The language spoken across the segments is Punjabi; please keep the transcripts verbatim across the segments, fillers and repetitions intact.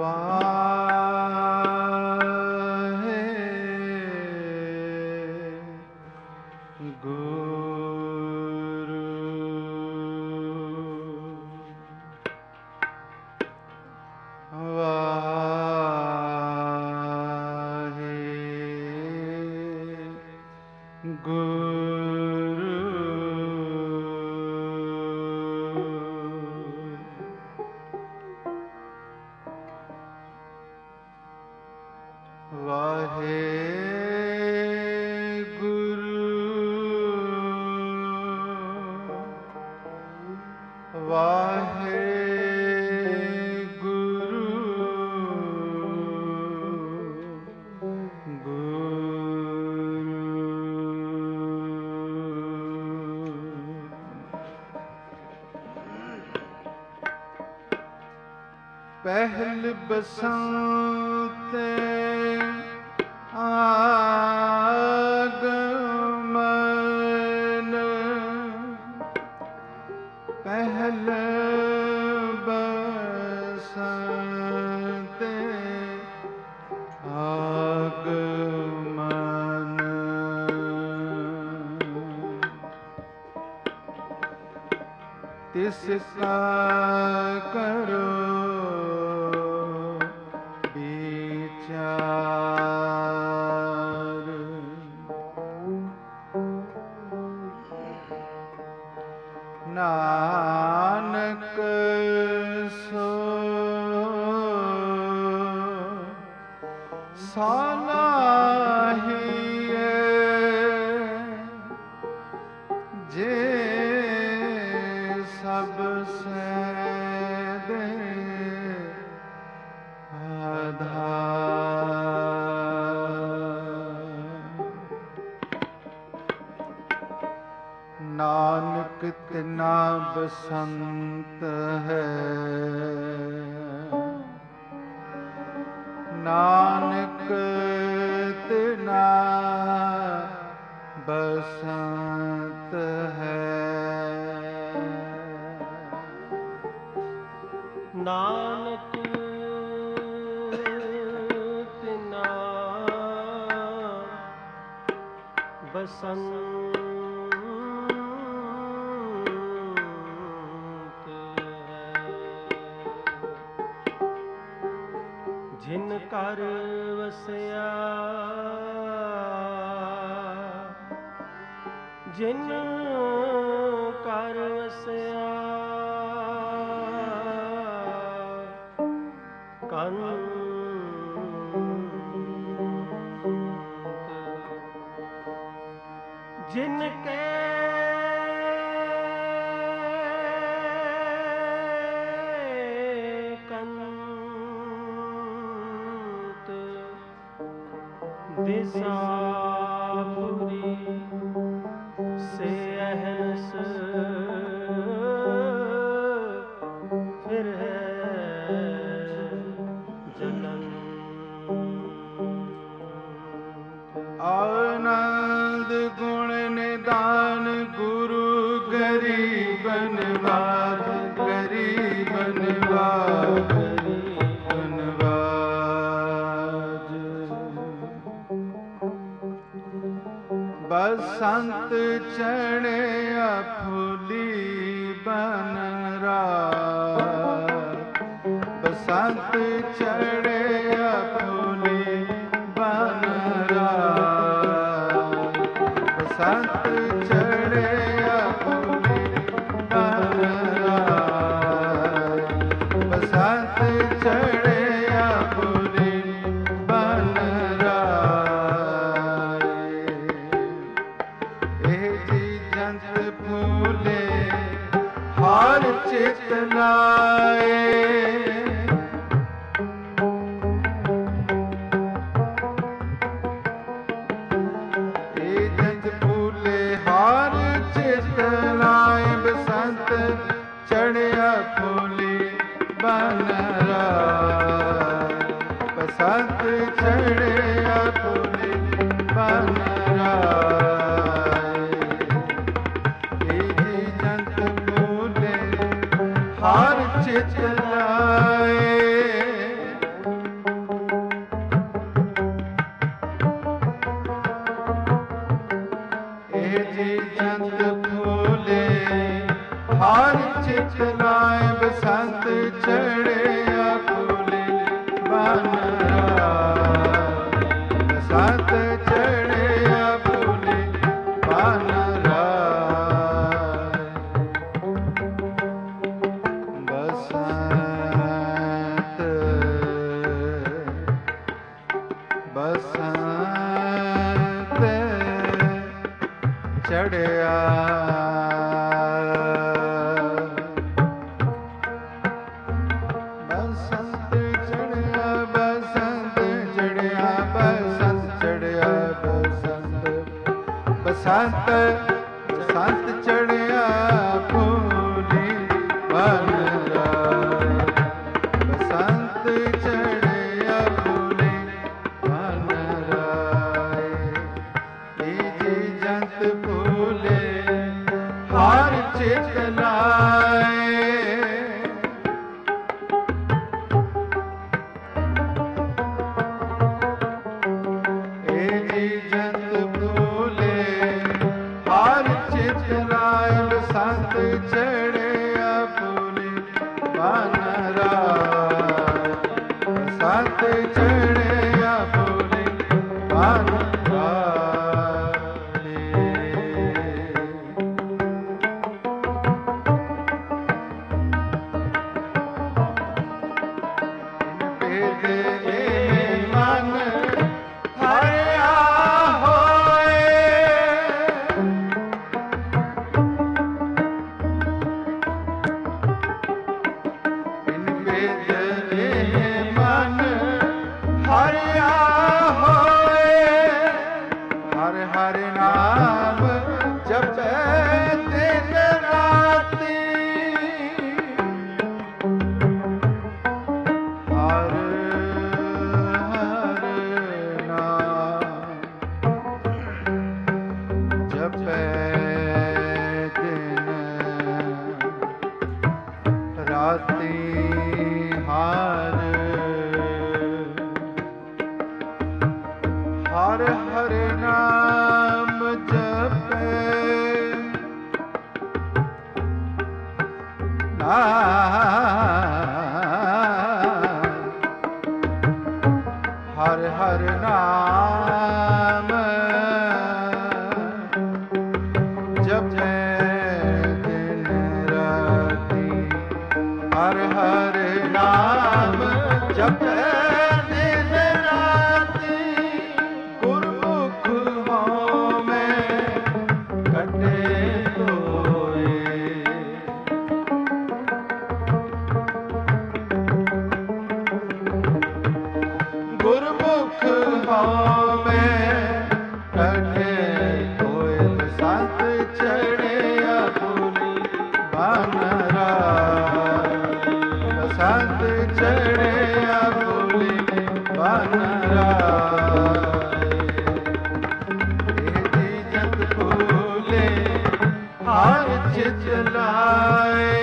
ਪਹਿਲ ਬਸੰਤ ਆਗਮਨ, ਪਹਿਲ ਬਸੰਤ ਆਗਮਨ, ਤਿਸ ਕਾ ਕਰੋ ਨਾਨਕ ਸੋ ਸਾਲਾਹੀਏ ਜੇ ਸਭ ਸੈਦੇ ਨਾਨਕ ਤਿਨਾ ਬਸੰਤ ਹੈ, ਨਾਨਕ ਤਿਨਾ ਬਸੰਤ ਹੈ, ਨਾਨਕ ਤਿਨਾ ਬਸੰਤ ਜਿਨ ਘਰ ਵਸਿਆ, ਜਿਨ ਘਰ ਵਸਿਆ ਕੰਤ, ਜਿਨ ਕੇ ਦਿਸਾ ਪੂਰੀ ਸੇ ਅਹਨਸ ਫਿਰ ਹੈ ਜਨਨ, ਆਨੰਦ ਗੁਣ ਨਿਦਾਨ ਗੁਰੂ ਗਰੀਬਨ ਵਾਜ, ਗਰੀਬਨ ਵਾਜ, ਬਸੰਤ ਚੜਿਆ ਫੁੱਲੀ ਬਨ ਰਾਤ, ਬਸੰਤ ਚੜਿਆ ਫੁੱਲੀ ਬਨ ਰਾਤ, ਬਸੰਤ ਚੜਿਆ ਫੁੱਲੀ ਬਨ ਰਾਤ, ਬਸੰਤ ਚੜਿਆ ਫੁੱਲੀ ਬਨ ਰਾਤ, ਫੂਲੇ ਹਰ ਚਿਤ ਲਾਏ, ਇਹ ਜੰਜ ਫੂਲੇ ਹਰ ਚਿਤ ਲਾਏ, ਬਸੰਤ ਚੜਿਆ ਫੂਲੀ ਬਨ ਰਾਤ, ਬਸੰਤ ਚੜਿਆ ਫੂਲੀ ਬਨ ਰਾਤ, ਹਰ ਚਿਤ ਲਾਏ, ਬਸੰਤ ਬਸੰਤ ਚੜਿਆ ਫੂਲੀ ਬਨ ਰਾਏ ਬਸੰਤ ਚੜਿਆ ਫੂਲੀ ਬਨ ਰਾਏ ਈਜੀ ਜੰਤ ਫੂਲੇ ਹਰ ਚਿਤ ਲਾਏ ਈਜੀ ਜੰਤ ਫੂਲੇ ਹਰ ਚਿਤ ਲਾਏ ਬਸੰਤ ਚੜਿਆ ਫੂਲੀ ਬਨ ਰਾਏ ਬਸੰਤ ਚੜਿਆ ਫੂਲੀ ਬਨ ਹਰ ਹਰ ਨਾਮ ਜਪੈ ਹਰ ਹਰ ਨਾਮ ਜਪੈ ਦਿਨ ਰਾਤੀ ਹਰ ਹਰ ਨਾਮ ਜਪੈ ਬਸੰਤ ਚੜਿਆ ਫੂਲੀ ਬਨ ਰਾਏ ਈਜੀ ਜੰਤ ਫੂਲੇ ਹਰ ਚਿਤ ਲਾਏ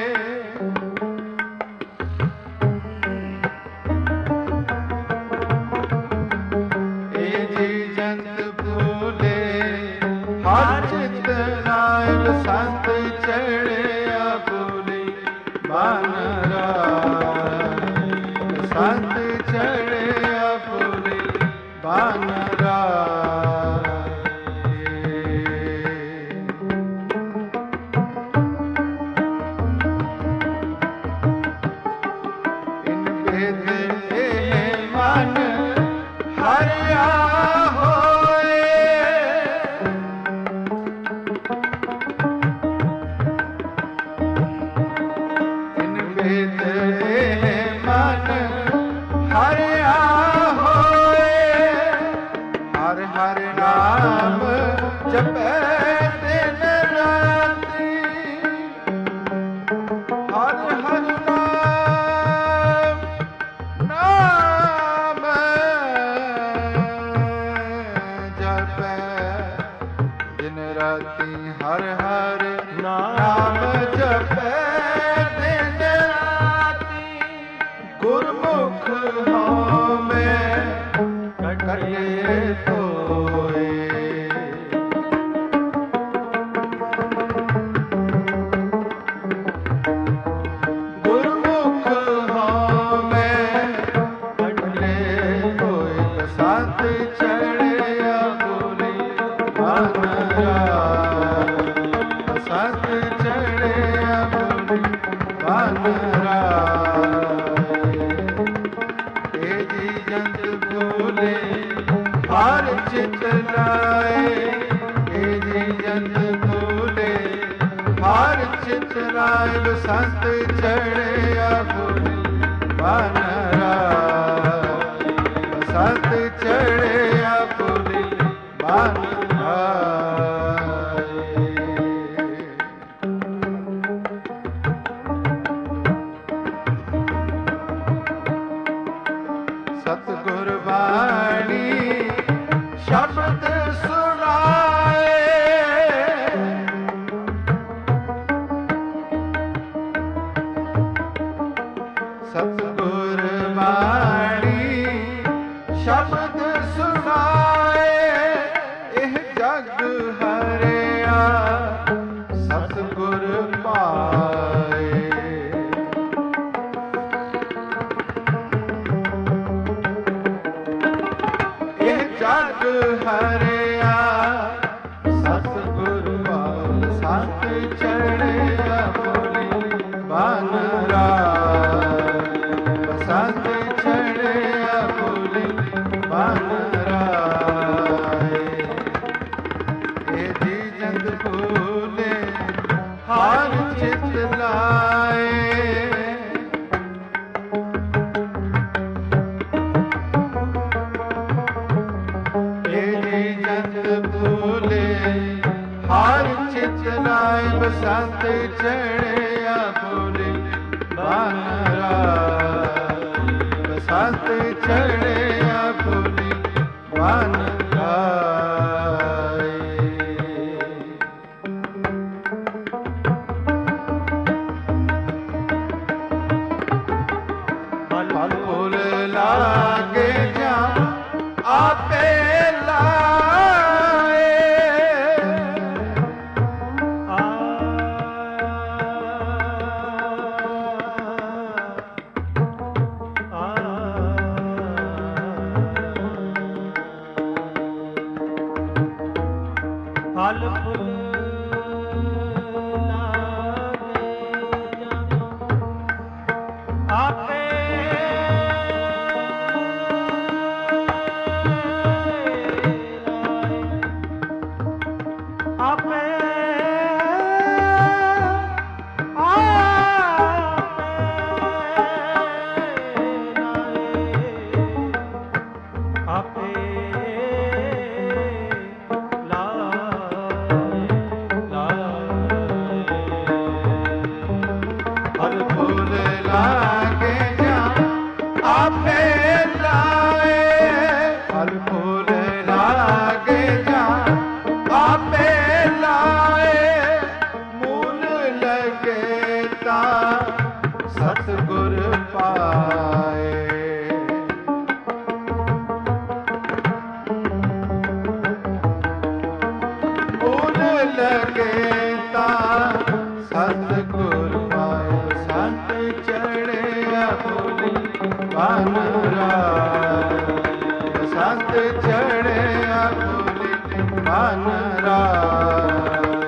ਈਜੀ ਜੰਤ ਫੂਲੇ ਹਰ ਚਿਤ ਲਾਏ ਬਸੰਤ ਚੜਿਆ ਫੂਲੀ ਬਨ ਬਸੰਤ ਚੜਿਆ ਫੂਲੀ ਬਨ ਇਨ ਭੇਦ ਇਹ ਮਨ ਹਰਿਆ ਹੋਏ ਇਨ ਭੇਦ ਇਹ ਮਨ ਹਰਿਆ ਹੋਏ ਹਰ ਹਰ ਨਾਮ ਜਪੈ ਦਿਨ ਰਾਤੀ ਹਰ ਹਰ ਨਾਮ ਨਾਮ ਜਪੈ ਦਿਨ ਰਾਤੀ ਹਰ ਹਰ ਨਾਮ ਜਪੈ ਦਿਨ ਰਾਤੀ ਗੁਰਮੁਖ ਹੋਵੇ ਕਟੇ ਤੋਏ ਗੁਰਮੁਖ ਹੋਵੇ ਕਟੇ ਤੋਏ ਬਸੰਤ ਚੜਿਆ ਫੂਲੀ ਬਨ ਰਾਏ ਬਸੰਤ ਚੜਿਆ ਫੂਲੀ ਬਨ ਰਾਏ ਈਜੀ ਜੰਤ ਫੂਲੇ ਹਰ ਚਿਤ ਲਾਏ ਈਜੀ ਜੰਤ ਫੂਲੇ ਹਰ ਚਿਤ ਲਾਏ ਬਸੰਤ ਚੜਿਆ ਫੂਲੀ ਬਨ ਰਾਏ ਬਸੰਤ ਚੜਿਆ ਫੂਲੀ ਬਨ ਰਾਏ ਸਤਿਗੁਰ ਬਾਣੀ ਸ਼ਬਦ ਸੁਣਾਏ। ਸਤਿਗੁਰ ਬਾਣੀ ਸ਼ਬਦ ਸੁਣਾਏ। ਇਹ ਜਗ ਹਰਿਆ ਸਤਿਗੁਰ ਪਾਏ। ਇਹ ਜਗ ਹਰਿਆ ਸਤਿਗੁਰ ਪਾਏ। ਸਤ ਚੜਿਆ ਬੋਲੀ ਬਨ ਰਾਜ। ਸਤ ਚੜਿਆ ਬੋਲੀ ਬਨ ਰਾਏ। ਇਹ ਜੀ ਜੰਦ ਭੂਲੇ ਹਰ ਚਿਤ ਲਾਏ। ਇਹ ਜੀ ਜੰਦ ਭੂਲੇ ਹਰ ਚਿਤ ਲਾਏ। ਬਸੰਤ ਚੜਿਆ ਬੋਲੀ ਬਨ ਰਾਏ। ਬਸੰਤ ਚੜਿਆ ਬੋਲੀ ਬਨ ਰਾਏ। ਫਲ ਫੁੱਲ ਲਾਗੇ ਜਾ ਆਪੇ ਲਾਏ। ਫਲ ਫੁੱਲ ਲਾਗੇ ਜਮ ਆਪੇ ਆਪੇ ਆਪੇ ਫਲ ਫੁੱਲ ਲਾਗੇ ਜਾ ਆਪੇ ਲਾਏ। ਫਲ ਫੁੱਲ ਲਾਗੇ ਜਾ ਆਪੇ ਲਾਏ। ਮੂਲ ਲਗੇ ਤਾਂ ਸਤਿਗੁਰ ਪਾਏ। ਮੂਲ ਲਗੇ ਤਾਂ ਸਤਿਗੁਰ ਪਾਏ। ਸੰਤ ਚੜਿਆ ਬੋਲੀ ਬਨ ਰਾਏ। ਸੰਤ ਚੜਿਆ ਬੋਲੀ ਬਨ ਰਾਏ।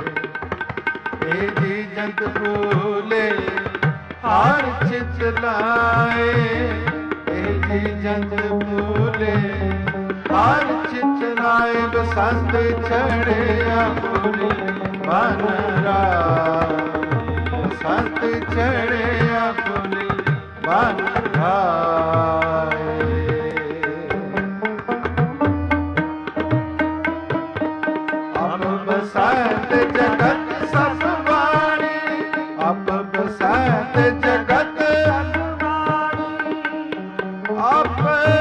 ਇਹ ਜੀ ਜੰਤ ਭੂਲੇ ਹਰ ਚਿਤ ਲਾਏ। ਇਹ ਜੀ ਜੰਤ ਭੂਲੇ ਹਰ ਚਿਤ ਲਾਏ। ਬਸੰਤ ਚੜਿਆ ਬੋਲੀ ਬਨ ਰਾਏ। ਸੰਤ ਚੜਿਆ ਬੋਲੀ ਬਨ ਰਾਏ। ਆਪ ਬਸੰਤ ਜਗਤ ਸਭ ਬਾਣੀ। ਆਪ ਬਸੰਤ ਜਗਤ ਸਭ ਬਾਣੀ। ਆਪ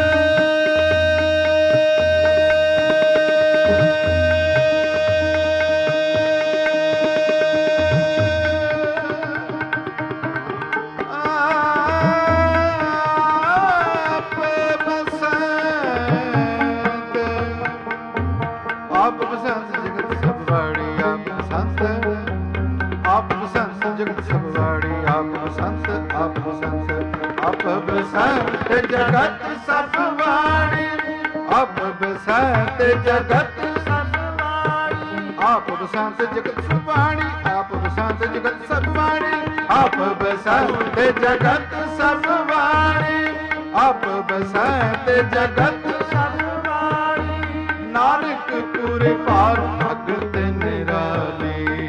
ਆਪ ਬਸੰਤ ਜਗਤ ਸਭ ਬਾਣੀ। ਆਪ ਬਸੰਤ ਆਪ ਬਸੰਤ ਜਗਤ ਸਭ ਬਾਣੀ। ਆਪ ਬਸੰਤ ਆਪ ਬਸੰਤ ਆਪ ਬਸੰਤ ਜਗਤ ਸਭ ਬਾਣੀ। ਆਪ ਬਸੰਤ ਜਗਤ ਸਭ ਬਾਣੀ। ਆਪ ਬਸੰਤ ਜਗਤ ਸਭ ਬਾਣੀ। ਆਪ ਬਸੰਤ ਜਗਤ ਸਭ ਬਾਣੀ। ਆਪ ਬਸੰਤ ਜਗਤ ਸਭ ਬਾਣੀ। ਆਪ ਬਸੰਤ ਜਗਤ ਸਭ ਬਾਣੀ। ਨਾਨਕ ਪੂਰੇ ਪਾਰ ਭਗਤ ਨਿਰਾਲੀ।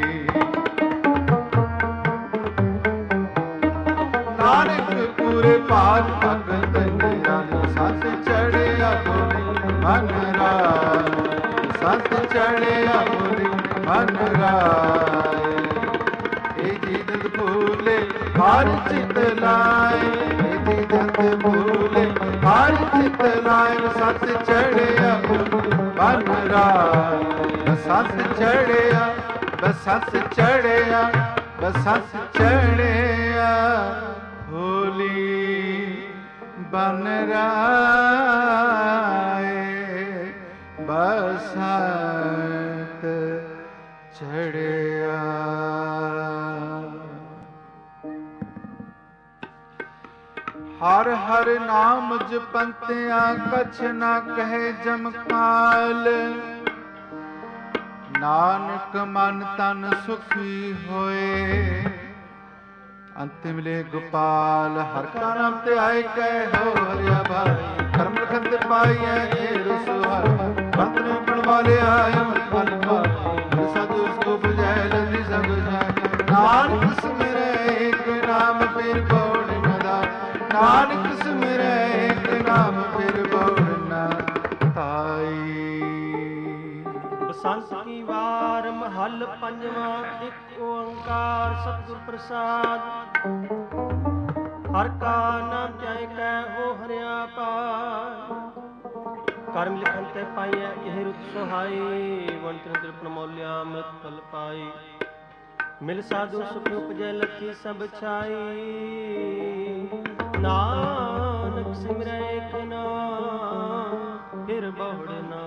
ਨਾਨਕ ਪੂਰੇ ਪਾਰ ਭਗਤ ਨਿਰਾਲੀ। ਸਤ ਚੜਿਆ ਬੋਲੀ ਬਨ ਰਾਏ। ਸਤ ਚੜਿਆ ਬੋਲੀ ਬਨ ਰਾਏ। ਇਹ ਜੀ ਦੰਦ ਭੂਲੇ ਹਰ ਚਿਤ ਲਾਏ। ਇਹ ਜੀ ਦੰਦ ਭੂਲੇ ਹਰ ਪੰਡਤ ਲਾਇਨ ਸੱਤ ਚੜਿਆ ਬਨ ਰਾਜ ਬਸੰਤ ਚੜਿਆ ਬਸੰਤ ਚੜਿਆ ਬਸੰਤ ਚੜਿਆ ਹੋਲੀ ਬਨ ਰਾਏ ਬਸੰਤ ਚੜਿਆ। ਹਰ ਹਰ ਨਾਮ ਜਪੰਤਿਆ ਕਛ ਨਾ ਕਹੇ ਜਮਕਾਲ ਨਾਨਕ ਮਨ ਤਨ ਸੁਖੀ ਹੋਏ ਅੰਤਿਮ ਲੇ ਗੋਪਾਲ ਹਰ ਕਾ ਨਾਮ ਤੇ ਆਏ ਕਹਿ ਹੋ ਹਰਿਆ ਭਾਈ ਕਰਮ ਲਖਨ ਤੇ ਪਾਈਐ ਏ ਰਸੁਹਾਰ ਬੰਤ ਨੇ ਬਣ ਵਾਲੇ ਆਏ ਅਮਰ ਫਲ ਪਾਏ ਸਾਧੂ ਕੋ ਬੁਝੈ ਜਲਦੀ ਸਭ ਜਾਏ ਨਾਨਕ ਸਿਮਰੈ ਏਕ ਨਾਮ ਫਿਰ ਬੋੜ ਨਦਾ ਨਾਨਕ ਸਿਮਰੈ ਏਕ ਨਾਮ ਫਿਰ ਬੋੜ ਨਾ ਤਾਈ। ਬਸੰਤ ਕੀ ਵਾਰ ਮਹੱਲ ਪੰਜਵਾਂ ਇੱਕ ਓੰਕਾਰ ਸਤਿਗੁਰ ਪ੍ਰਸਾਦ ਹਰ ਕਾ ਨਾਮ ਧਿਆਏ ਕਹਿ ਹੋ ਹਰਿਆ ਪਾਰ ਕਰਮ ਲਿਖਨ ਤੇ ਪਾਈਐ ਇਹ ਰੁਤ ਸੁਹਾਈ ਵੰਤ ਤ੍ਰਿਪਨ ਮੌਲਿਆ ਅੰਮ੍ਰਿਤ ਫਲ ਪਾਈ ਮਿਲ ਸਾਧੂ ਸੁਖ ਉਪਜੈ ਲੱਥੀ ਸਭ ਛਾਈ ਨਾਨਕ ਸਿਮਰੈ ਏਕ ਨਾਮ ਫਿਰ ਬਹੁੜ ਨਾ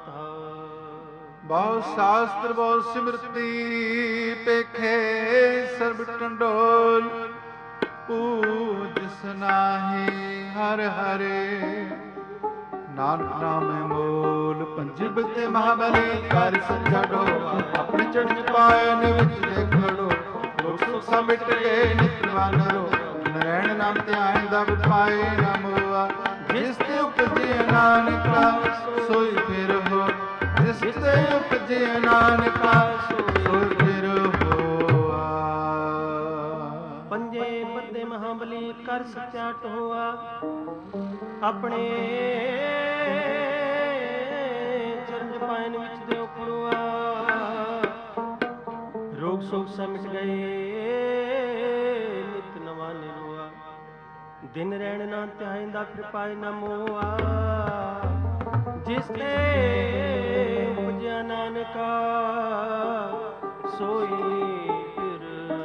ਬਹੁ ਸ਼ਾਸਤਰ ਬਹੁ ਸਿਮਰਤੀ ਪੇਖੇ ਸਰਬ ਟੰਡੋਲ ਪੂਜ ਸਨਾਹੀ ਹਰ ਹਰੇ ਨਾਨਕ ਨਾਮ ਮੋਲ ਪੰਜਬ ਤੇ ਮਹਾਬਲੀ ਕਰ ਸੱਚਾ ਡੋ ਆਪਣੇ ਚੜ੍ਹ ਪਾਏ ਨੇ ਵਿੱਚ ਦੇਖੜੋ ਲੋਕ ਸੁਖ ਸਭ ਮਿਟ ਗਏ ਨਿਤਵਾਨ ਰੋ ਨਰੈਣ ਨਾਮ ਤੇ ਆਇਨ ਦਾ ਪਾਏ ਨਾ ਮੋਆ ਜਿਸ ਤੇ ਉਪਜੇ ਨਾਨਕਾ ਸੋਈ ਫਿਰ ਹੋ ਜਿਸ ਤੇ ਉਪਜੇ ਨਾਨਕਾ ਸੋਈ ਫਿਰ ਹੋਆ। ਪੰਜੇ ਬੰਦੇ ਮਹਾਬਲੀ ਕਰ ਸੱਚਾ ਟੋਆ ਆਪਣੇ ਚਰਨ ਪਾਇਨ ਵਿੱਚ ਦਿਓ ਖੜੋਆ ਰੋਗ ਸੋਗ ਸਭ ਮਿਟ ਗਏ ਨਿਤ ਨਵਾਂ ਨਿਰੋਆ ਦਿਨ ਰਹਿਣ ਨਾ ਧਿਆਇਂਦਾ ਫਿਰ ਪਾਏ ਨਾ ਮੋਆ ਜਿਸ ਤੇ ਉਪਜਿਆ ਨਾਨਕਾ ਸੋਈ ਫਿਰ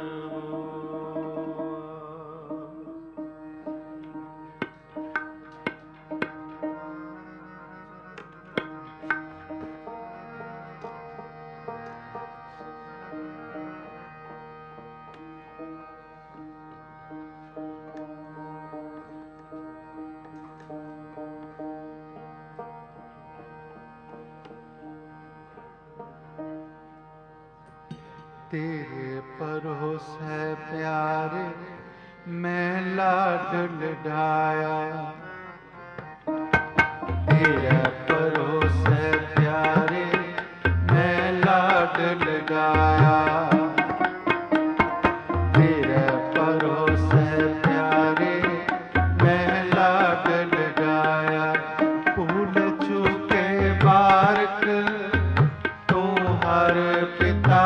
तेरे परोसै प्यारे मैं लाड लडाया तेरे परोसै प्यारे मैं लाड लगाया तेरे परोसै प्यारे मैं लाड लगाया भूल चूके बारक तू हर पिता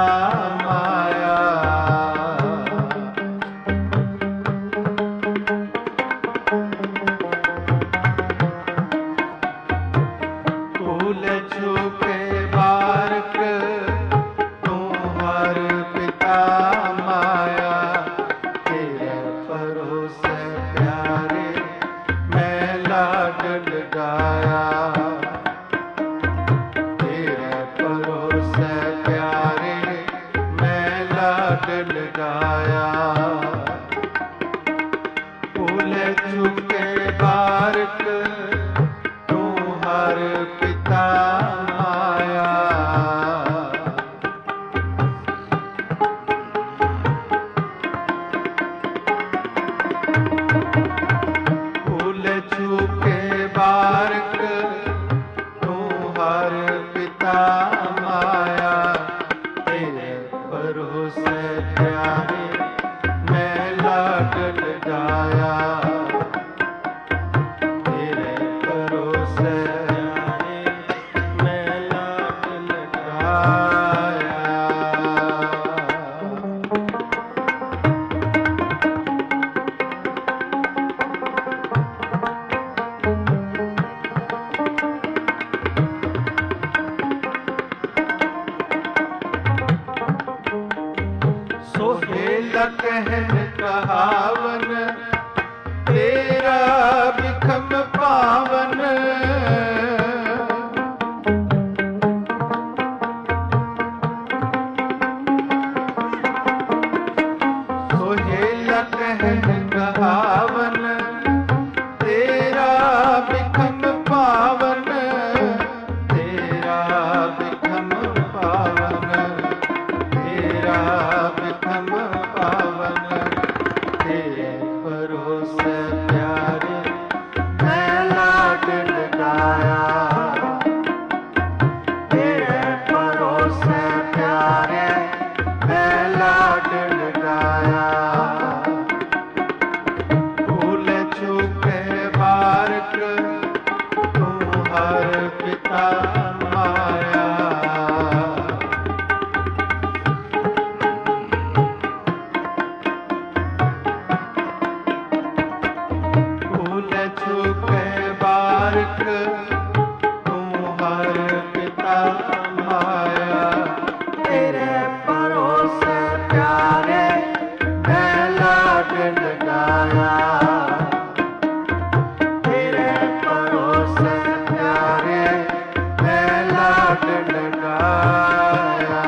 प्यारे मैं लाड लगाया, तेरे भरोसे प्यारे मैं लाड लगाया। भूल चूके बारक तू हर पिता माया, भूल चूके बारक तू हर पिता माया, तेरे भरोसे प्यारे मैं लाड लगाया, तेरे भरोसे प्यारे मैं लाड लगाया।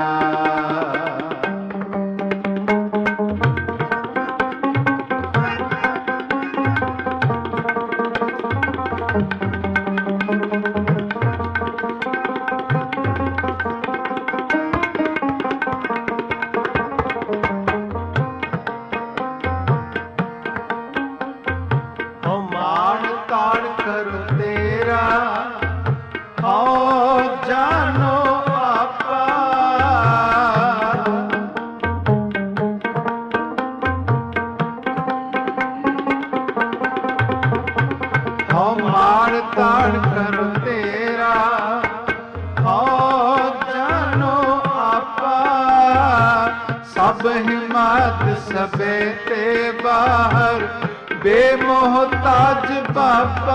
हो मान ताड़ करो तेरा, हो जानो आपा, हो मान ताड़ करो तेरा, हो जानो आपा, सब हिम्मत सबे ते बाहर बेमोहताज बाबा,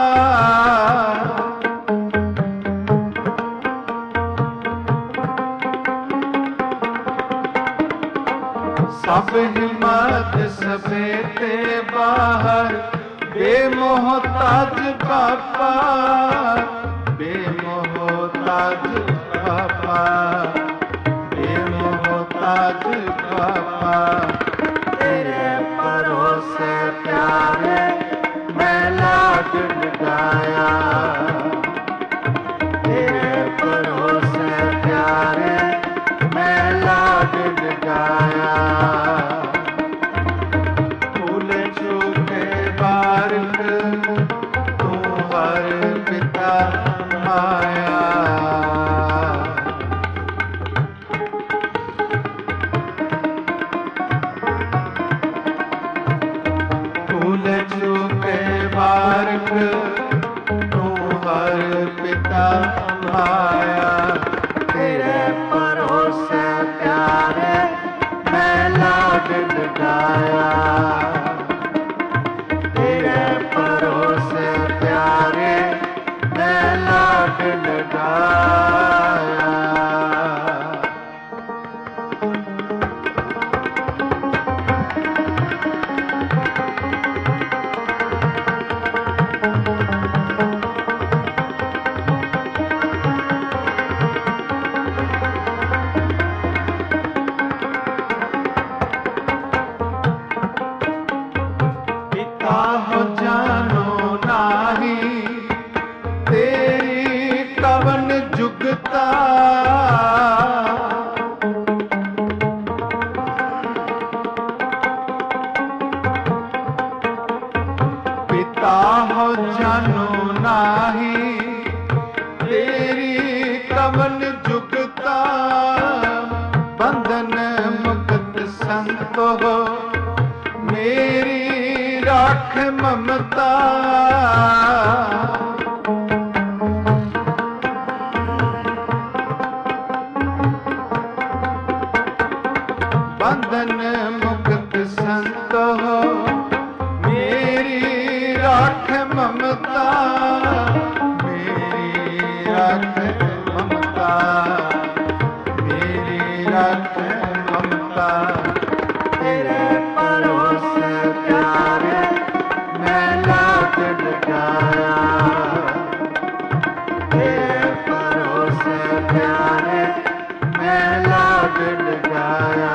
सब हिम्मत सबे ते बाहर बेमोहताज बाबा, बेमोहताज बाबा, बेमोहताज बाबा, तेरे भरोसे प्यारे मैं लाड लगाया, तेरे भरोसे प्यारे मैं लाड लगाया। भूल चूके बारक तू हर पिता माया, भूल चूके बारक तू हर पिता माया, तेरे भरोसे प्यारे मैं लाड लगाया, तेरे भरोसे प्यारे मैं लाड लगाया। पिता हो जानो नाही तेरी कवन जुगता, पिता हो जानो नाही तेरी कवन जुगता, बंधन मुक्त संत हो मेरी राख ममता, बंधन मुक्त संत हो मेरी राख ममता, मेरी राख ममता, मेरी राख ममता, तेरे भरोसे प्यारे मैं लाड लगाया, तेरे भरोसे प्यारे मैं लाड लगाया।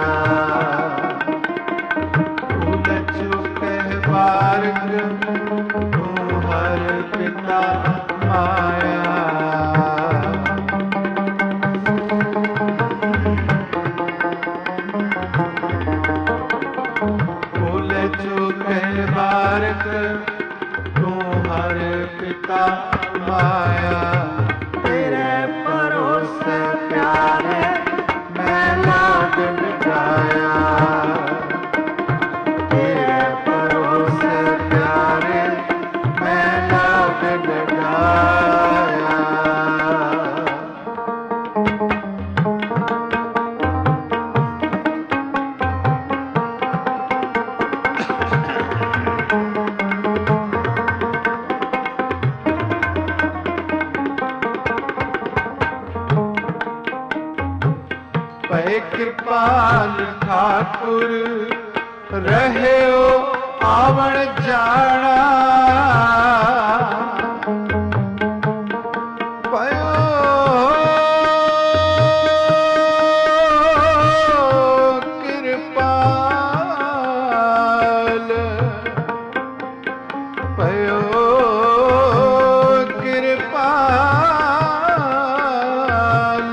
भूल चूके बारक तू हर पिता माया, भूल चूके बारक तू हर पिता माया। तेरे भरोसे प्यारे मैं लाड लगाया। तेरे भरोसे प्यारे मैं लाड लगाया। भय कृपाल ठाकुर रहे हो आवण जाना। भयो कृपाल भयो कृपाल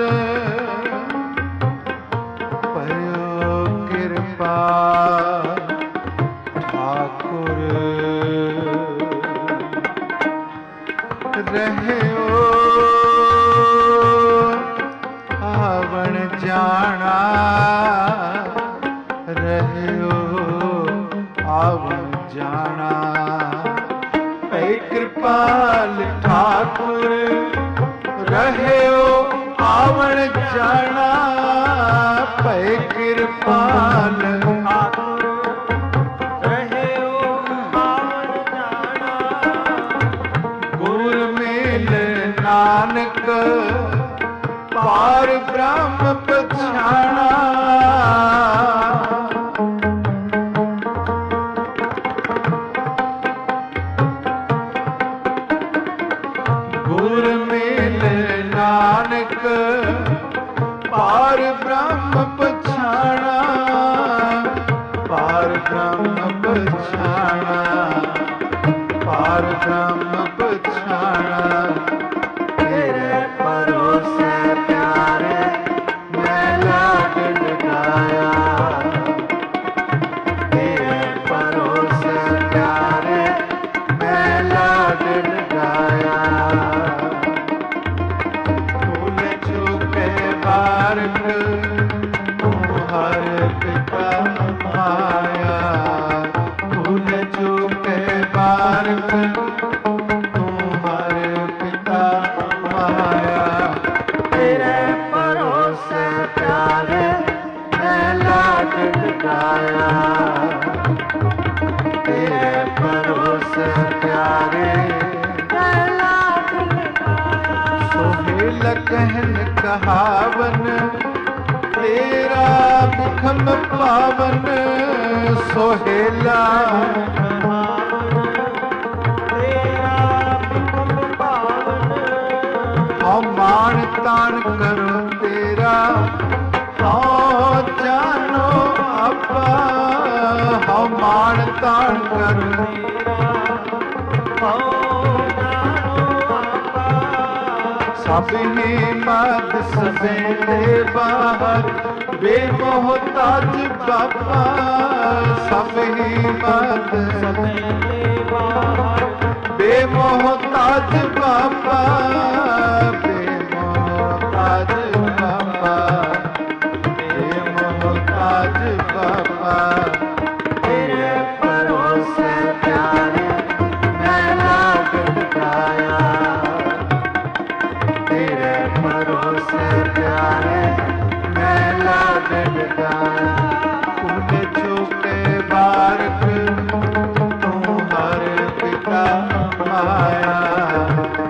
कृपा ठाकुर रहे हो आवण जाना। रहे हो आवण जाना। ऐ कृपाल ठाकुर रहे हो आवण जाना। पै कृपाल ठाकुर रहे हो आवण जाना। गुर मेल नानक पार ब्रह्म पछाना। गुर मेल नानक पार ब्रह्म पछाना। पार ब्रह्म पछाना। पार ब्रह्म पछाना। तेरे भरोसे प्यारे मैं लाड लगाया। तेरे भरोसे प्यारे मैं लाड लगाया। फूल चुके बारक तू हर पिता माया। फूल चुके बारक तू हर पिता माया। तेरे भरोसे प्यारे मैं लाड लगाया। तेरे भरोसे प्यारे मैं लाड लगाया। सोहेल कहन कहावन तेरा बिखम पावन। सोहेला तेरा बिखम पावन। हाँ मान तान करो तेरा हाँ जानो आपा। हाँ मान तान करो तेरा हाँ जानो आपा। सब ही मत सबे दे बाहर बेमोहताज बापा। सब ही मत सबे बाहर बेमोहताज बापा। बेमोहताज बापा। बेमोहताज बापा। तेरे भरोसे प्यारे मैं लाड लगाया। तेरे भरोसे प्यारे मैं लाड लगाया। फूल चुके बारक तू हर पिता माया।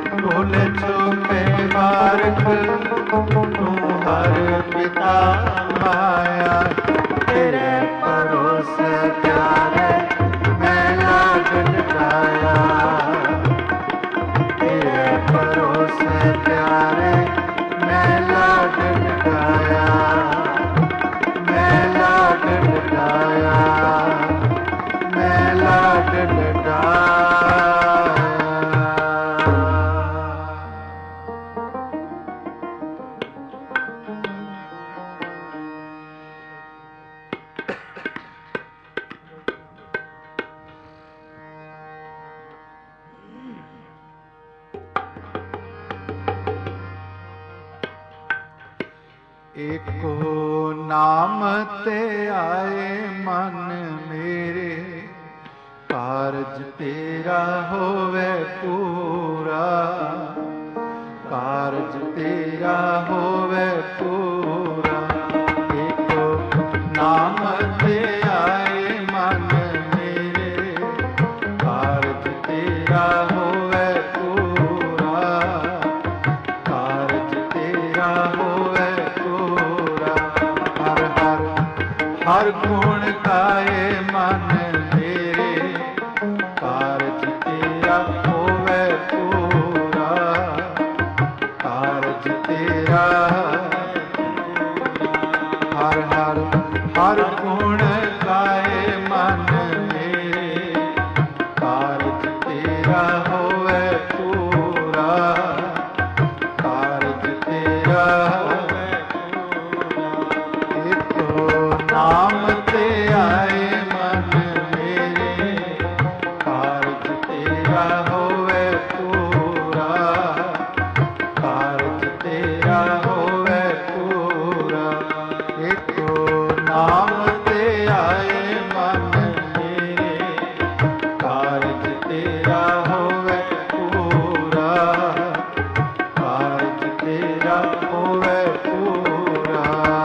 एको नाम ते आए मन मेरे, कारज तेरा होवे पूरा, कारज तेरा होवे पूरा। एको नाम ते आए मन मेरे, कारज तेरा होवे पूरा, कारज तेरा होवे पूरा। हर हर हर गुण गाए मन मेरे, कारज तेरा होवे पूरा, कारज तेरा। हर हर हर गुण गाए मन मेरे, कारज तेरा होवे पूरा, कारज तेरा। एको नाम ते आए मन मेरे, कारज तेरा होवे पूरा, कारज तेरा होवे पूरा। एको नाम ते आए मन मेरे, कारज तेरा होवे पूरा, कारज तेरा होवे पूरा।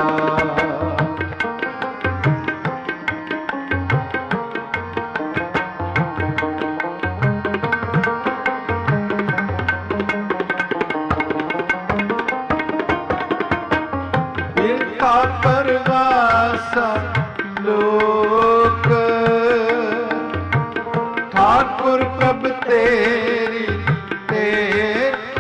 बिरथा परवासा लोक, ठाकुर प्रभ तेरी टेक।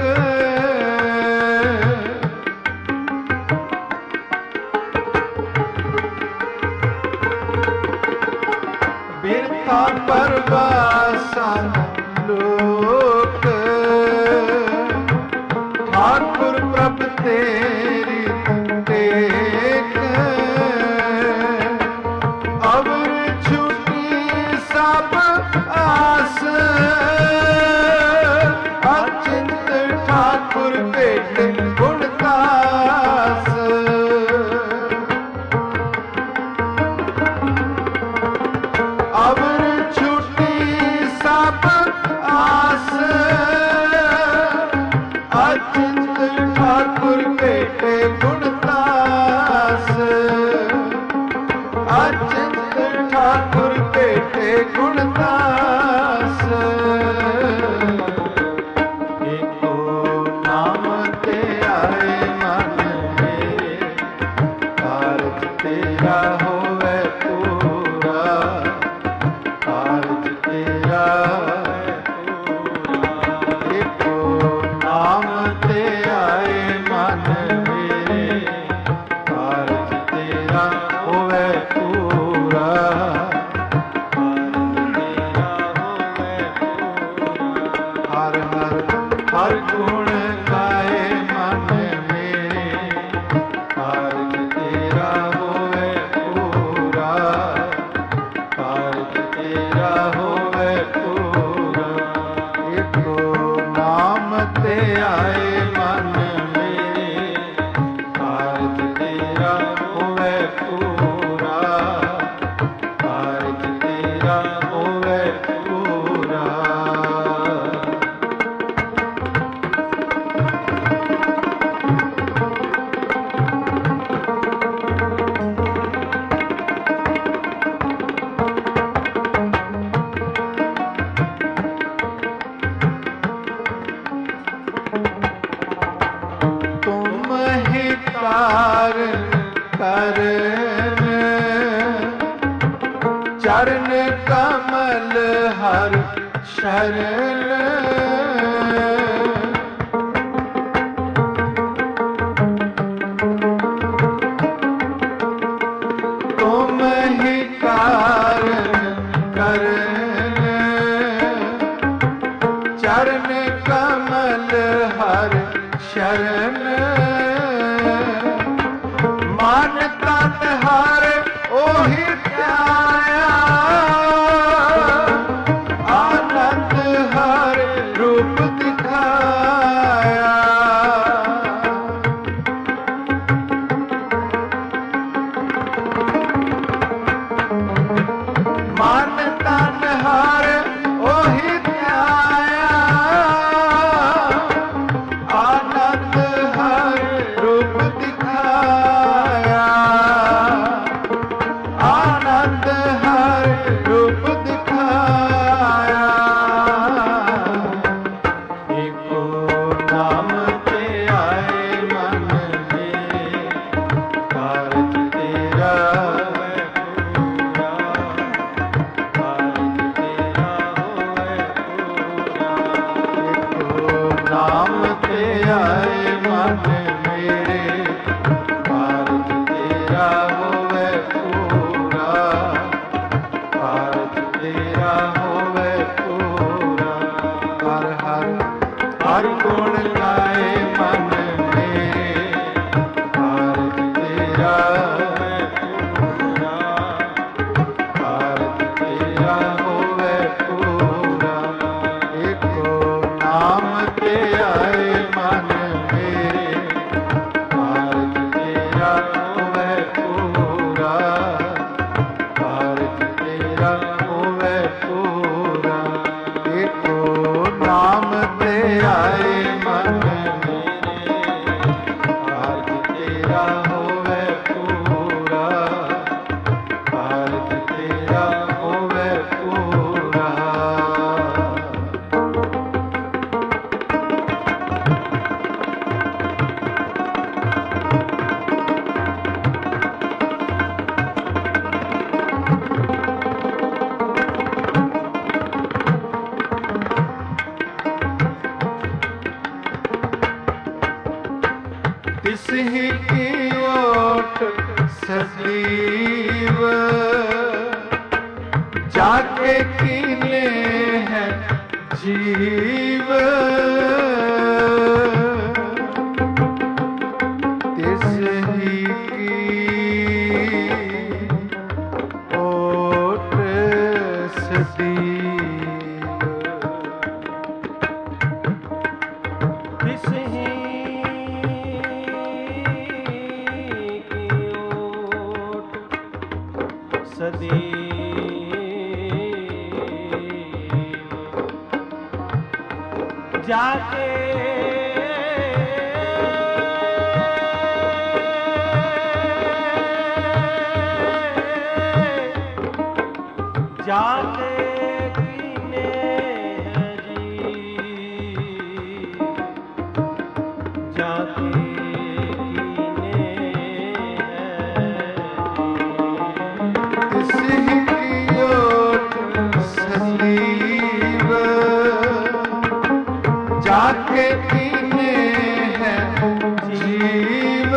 बिरथा परवासा लोक, ठाकुर प्रभ तेरी टेक। अवर छुटी सब आस, अचिंत ठाकुर भेटे गुणदास। अवर छुटी सब आस, अचिंत ठाकुर भेटे गुणदास। अचिंत ठाकुर भेटे गुणदास। एको नाम ते आए मन मेरे, कारज तेरा होवे पूरा, कारज तेरा। एको नाम ते आए मन मेरे, कारज तेरा होवे पूरा, कारज तेरा होवे पूरा। हर हर हर गुण गाए मन मेरे, कारज तेरा होवे पूरा, कारज तेरा होवे पूरा। एको नाम ते आए मन मेरे, कारज तेरा होवे पूरा, कारज तेरा होवे पूरा। तुम ही कारण करन, चरण कमल हर शरण। तुम ही कारण करन, चरण कमल हर शरण। मन तन हर ओहि त्याया, आनंद हर रूप दिखाया। ਆਏ ਮਨ ਮੇਰੇ, ਕਾਰਜ ਤੇਰਾ ਹੋਵੇ ਪੂਰਾ, ਕਾਰਜ ਤੇਰਾ ਹੋਵੇ ਪੂਰਾ। ਹਰ ਹਰ ਹਰ ਗੁਣ ਗਾਏ ਮਨ ਮੇਰੇ, ਕਾਰਜ ਤੇਰਾ ਹੋਵੇ ਪੂਰਾ, ਕਾਰਜ ਤੇਰਾ ਹੋਵੇ ਪੂਰਾ। ਏਕੋ ਨਾਮ ਤੇ ਆਏ ਮਨ ਮੇਰੇ, ਕਾਰਜ ਤੇਰਾ ਹੋਵੇ ਪੂਰਾ, ਕਾਰਜ ਤੇਰਾ ਹੋਵੇ ਪੂਰਾ। ਏਕੋ ਨਾਮ ਤੇ ਆਏ ਮਨ ਮੇਰੇ, ਕਾਰਜ ਤੇਰਾ ਹੋਵੇ ਪੂਰਾ, ਕਾਰਜ ਤੇਰਾ ਹੋਵੇ ਪੂਰਾ। ਤਿਸ ਹੀ ਕੀ ਓਟ ਸਦੀਵ, ਜਾਕੇ ਕੀਨੇ ਹੈ ਜੀਵ। ਤਿਸ ਹੀ ਕੀ ਓਟ ਸਦੀਵ, ਤਿਸ ਹੀ ਸਦੀਵ, ਜਾਕੇ ਜਾਕੇ ਕੀਨੇ ਹੈ ਜੀ, ਜਾਕੇ ਕੀਨੇ ਹੈ ਤਿਸ ਹੀ ਕੀ ਓਟ ਸਦੀਵ, ਜਾਕੇ ਕੀਨੇ ਹੈ ਜੀਵ।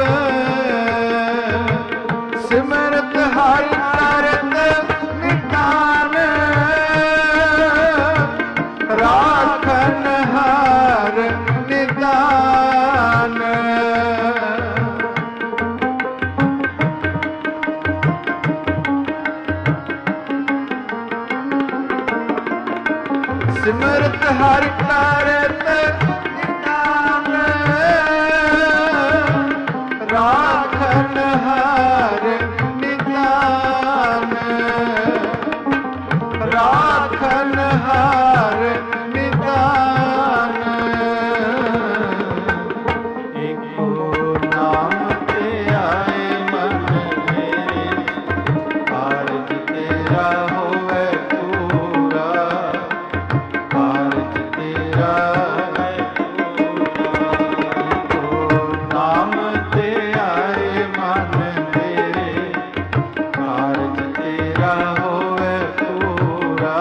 ਸਿਮਰਤ ਹਰਿ ਕਰਤ ਨਿਧਾਨ, ਰਾਖਨ ਹਾਰ ਨਿਦਾਨ। ਸਿਮਰਤ ਹਰਿ ਕਰਤ ਨਿਧਾਨ, ਰਾਖਨ ਹਾਰ ਨਿਦਾਨ, ਰਾਖਨ ਹਾਰ ਨਿਦਾਨ। ਏਕੋ ਨਾਮ ਤੇ ਆਏ ਮਨ ਮੇਰੇ, ਕਾਰਜ ਤੇਰਾ ਹੋਵੇ ਪੂਰਾ, ਕਾਰਜ ਤੇਰਾ ਹੋਵੇ ਪੂਰਾ। ਏਕੋ ਨਾਮ ਤੇ ਆਏ ਮਨ ਮੇਰੇ, ਕਾਰਜ ਤੇਰਾ ਹੋਵੇ ਪੂਰਾ,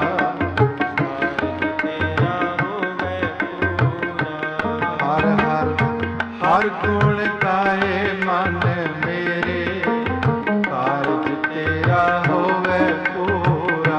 ਕਾਰਜ ਤੇਰਾ ਹੋਵੇ ਪੂਰਾ। ਹਰ ਹਰ ਹਰ ਗੁਣ ਗਾਏ ਮਨ ਮੇਰੇ, ਕਾਰਜ ਤੇਰਾ ਹੋਵੇ ਪੂਰਾ,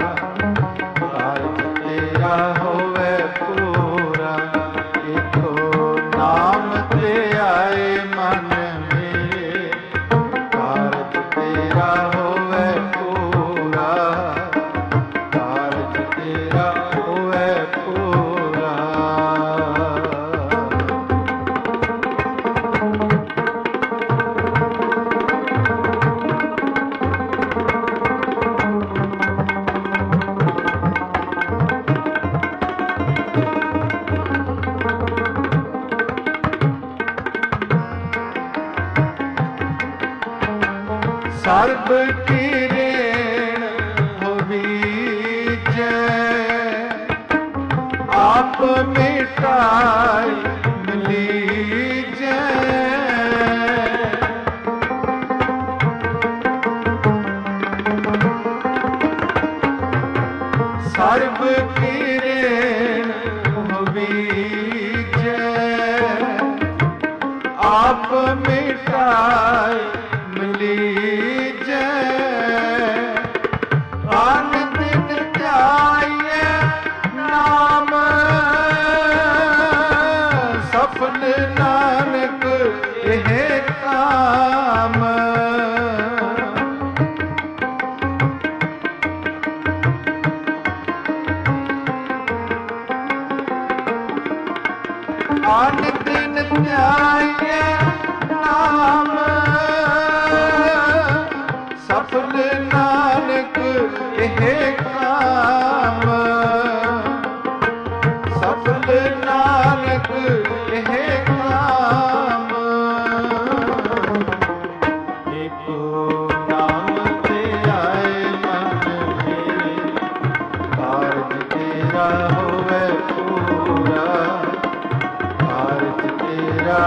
ਕਾਰਜ ਤੇਰਾ ਹੋਵੇ ਪੂਰਾ। ਏਕੋ ਨਾਮ ਤੇ ਆਏ ਮਨ ਮੇਰੇ, ਕਾਰਜ ਤੇਰਾ ਹੋਵੇ ਪੂਰਾ, ਕਾਰਜ ਤੇਰਾ ਹੋਵੇ ਪੂਰਾ। ਸਰਬ ਕੀ ਰੇਣ ਹੋਵੀਜੈ, ਆਪ ਮਿਟਾਈ ਮਿਲੀਜੈ। ਸਰਬ ਕੀ ਰੇਣ ਹੋਵੀਜੈ, ਮਿਟਾਏ ਮਲੀਜੈ ਆਨ ਦਿਨ ਧਿਆਈਐ ਨਾਮ ਸਫਲ ਨਾਨਕ ਇਹ ਕਾਮ ਆਨ ਦਿਨ ਧਿਆਈਐ ਨਾਮ ਸਫਲ ਨਾਨਕ ਇਹ ਕਾਮ ਸਫਲ ਨਾਨਕ ਇਹ ਕਾਮ ਏਕੋ ਨਾਮ ਤੇ ਆਏ ਮਨ ਮੇਰੇ ਕਾਰਜ ਤੇਰਾ ਹੋਵੇ ਪੂਰਾ ਕਾਰਜ ਤੇਰਾ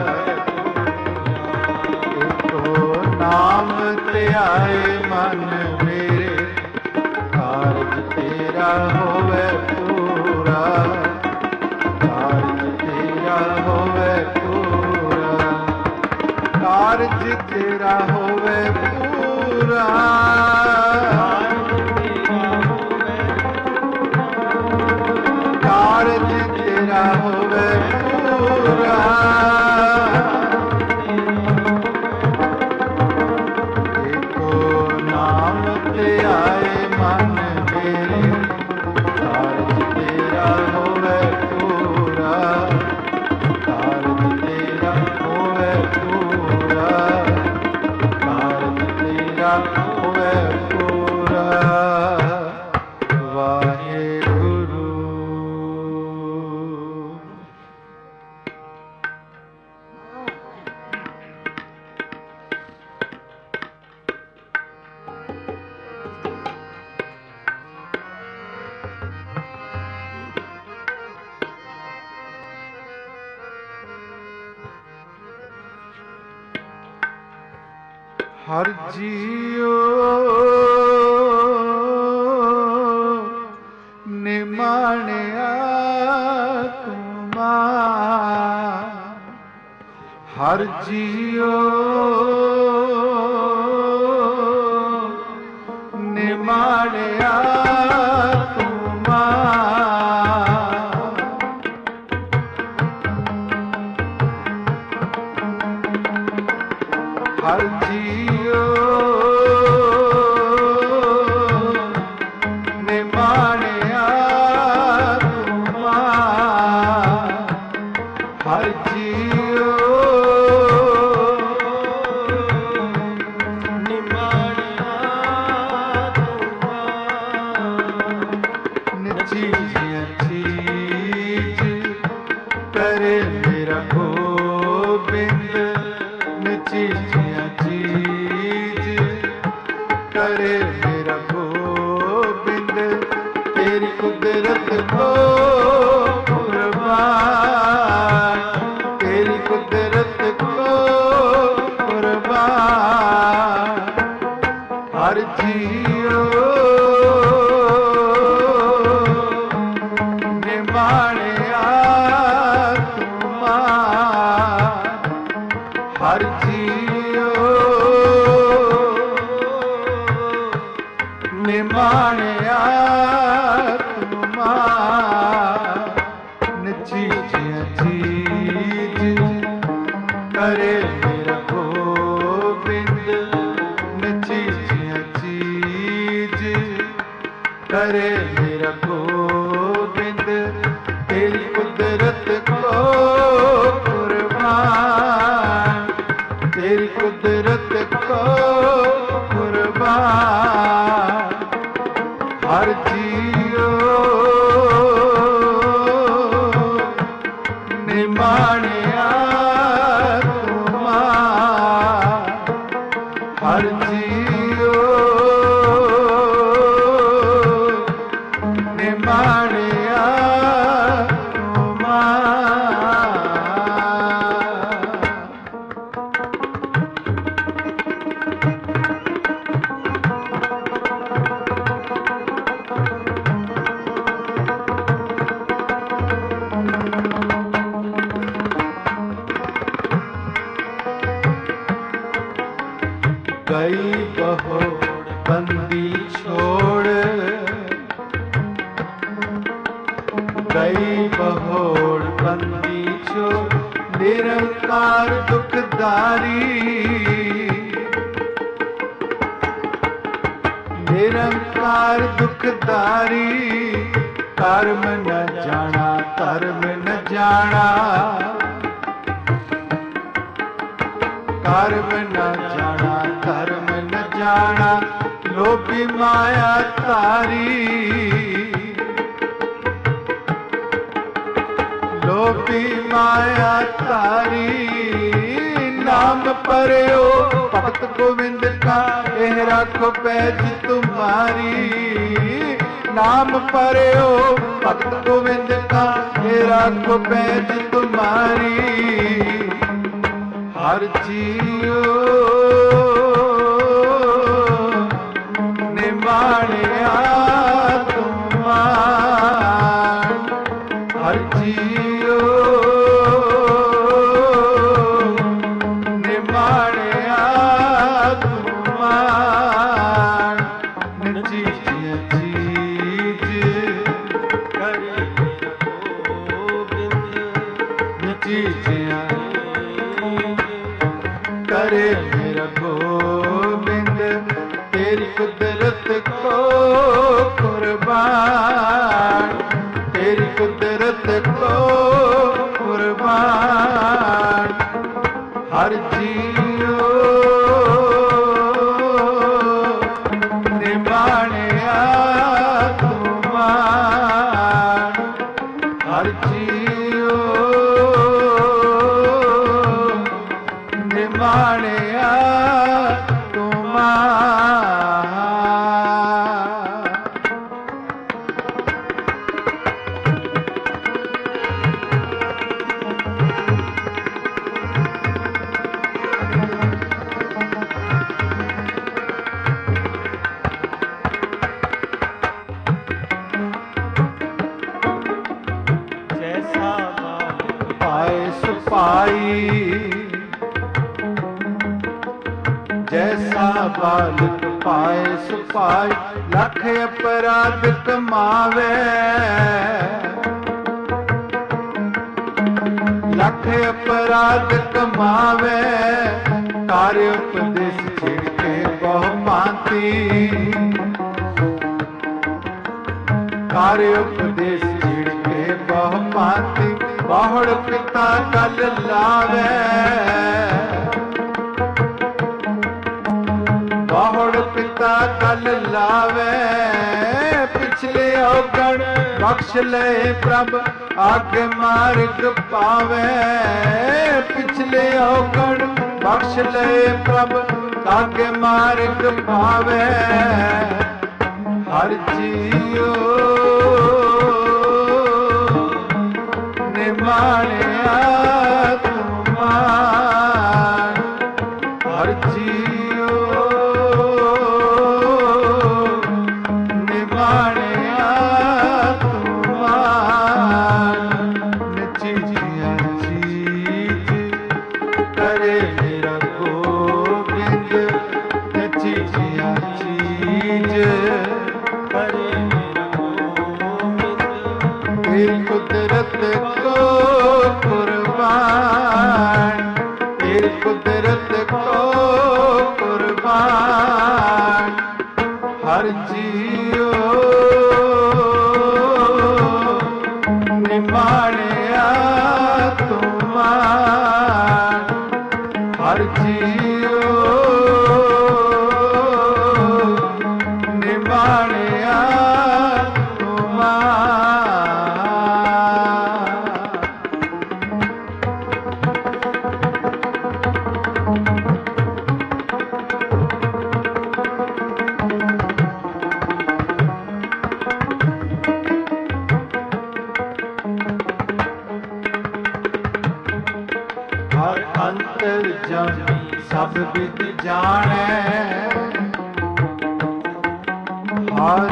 ਏਕੋ ਨਾਮ ਤੇ ਆਏ ਮਨ ਮੇਰੇ ਕਾਰਜ ਤੇਰਾ ਹੋਵੇ ਪੂਰਾ ਕਾਰਜ ਤੇਰਾ ਹੋਵੇ ਪੂਰਾ ਕਾਰਜ ਤੇਰਾ ਹੋਵੇ ਪੂਰਾ ਕਾਰਜ ਤੇਰਾ ਹੋਵੇ ਪੂਰਾ ਏਕੋ ਨਾਮ ਤੇ ਆਏ ਮਨ ਮੇਰੇ ਕਾਰਜ ਤੇਰਾ ਹੋਵੇ ਪੂਰਾ ਕਾਰਜ ਤੇਰਾ ਹੋਵੇ ਪੂਰਾ ਕਾਰਜ ਤੇਰਾ ਹੋਵੇ ਪੂਰਾ ਵਾਹਿਗੁਰੂ। ਹਰ ਜੀਉ ਨਿਮਾਣਿਆ ਤੁਮਾਰ ਹਰ ਜੀਉ ਨਿਮਾਣਿਆ ਤੁਮਾਰ ਹਰ ਜੀਉ ਨਿਮਾਣਿਆ ਤੁਮਾਰ ਹਰ ਜੀਉ ਨਿਮਾਣਿਆ ਤੁਮਾਰ ਨਚੀਜਿਆ ਚੀਜ ਕਰੇ ਮੇਰਾ ਗੋਬਿੰਦ ਨਚੀਜਿਆ ਚੀਜ ਕਰੇ ਮੇਰਾ ਗੋਬਿੰਦ ਤੇਰੀ ਕੁਦਰਤ ਕੋ ਕੁਰਬਾਨ ਤੇਰੀ ਕੁਦਰਤ ਕੋ ਕੁਰਬਾਨ ਹਰ ਜੀਉ ਨਿਮਾਣਿਆ ਤੁਮਾਰ ਹਰ ਜੀਉ ਨਿਮਾਣਿਆ ਤੁਮਾਰ ਨਚੀਜਿਆ ਚੀਜ ਕਰੇ ਮੇਰਾ ਗੋਬਿੰਦ ਨਚੀਜਿਆ ਚੀਜ ਕਰੇ ਮੇਰਾ ਗੋਬਿੰਦ ਤੇਰੀ ਕੁਦਰਤ ਕੋ ਕੁਰਬਾਨ ਤੇਰੀ ਕੁਦਰਤ ਕੋ ਕੁਰਬਾਨ ਹਰ ਜੀਉ ਨਿਮਾਣਿਆ ਤੁਮਾਰ ਕਈ ਬਹੋੜ ਬੰਦੀ ਛੋ ਨਿਰੰਕਾਰ ਦੁਖਦਾਰੀ ਨਿਰੰਕਾਰ ਦੁਖਦਾਰੀ ਕਰਮ ਨ ਜਾਣਾ ਧਰਮ ਨ ਜਾਣਾ ਕਰਮ ਨ ਜਾਣਾ ਧਰਮ ਨ ਜਾਣਾ ਲੋਭੀ ਮਾਇਆ ਤਾਰੀ ਲੋਭੀ ਮਾਇਆ ਤਾਰੀ ਨਾਮ ਪਰਿਓ ਭਗਤ ਗੋਬਿੰਦ ਕਾ ਇਹ ਰੱਖੋ ਪੈਜ ਤੁਮਾਰੀ ਨਾਮ ਪਰਿਓ ਭਗਤ ਗੋਬਿੰਦ ਕਾ ਇਹ ਰੱਖੋ ਪੈਜ ਤੁਮਾਰੀ ਹਰ ਜੀਓ ਨਿਮਾਣਿਆ ਤੁਮਾਰ ਹਰ ਜੀਓ ਨਿਮਾਣਿਆ ਤੁਮਾਰ ਨਚੀਜ ਚੀਜ ਕਰੇ ਗੋਬਿੰਦ ਨਚੀਜਿਆ करे मेरा गोविंद तेरी कुदरत को कुर्बान तेरी कुदरत को कुर्बान हर जीओ निभाणिया तुमार हर जीओ ਨਿਮਾਣਿਆ ਤੁਮਾਰ ਜੈਸਾ ਪਾਏ ਸੁਪਾਈ जैसा बालक पाए सुपाई लख अपराध कमावे लख अपराध कमावे कार्य उपदेश छिड़के बहु भांति कार्य उपदेश छिड़के बहु भांति बहुड़ पिता कल लावे बाहुड़ पिता कल लावे पिछले औगण बख्श ले प्रभ आगे मार्ग पावे पिछले औगण बख्श ले प्रभ आगे मार्ग पावे हर जीओ निमाणिया तुमार हर जीओ कुदरत को कुर्बान तेरी कुदरत को कुर्बान हर जीओ निमाणिया तुमार हर जीओ निमाणिया तुमार हर अंतर जानी सब विद जाने हर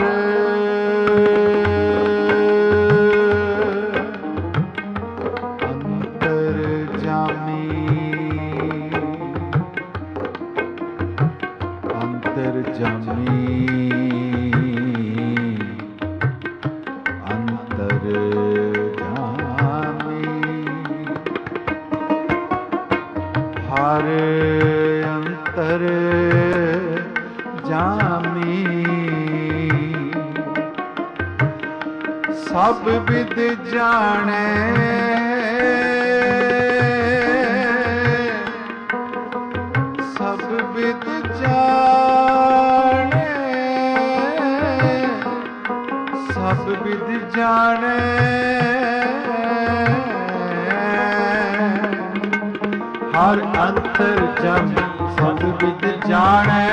अंतर जामी अंतर जामी अंतर ਵਿਦ ਜਾਣੈ ਸਭ ਵਿਦ ਜਾਣੈ ਸਭ ਵਿਦ ਜਾਣੈ ਹਰ ਅੰਤਰ ਜਮ ਸਭ ਵਿਦ ਜਾਣੈ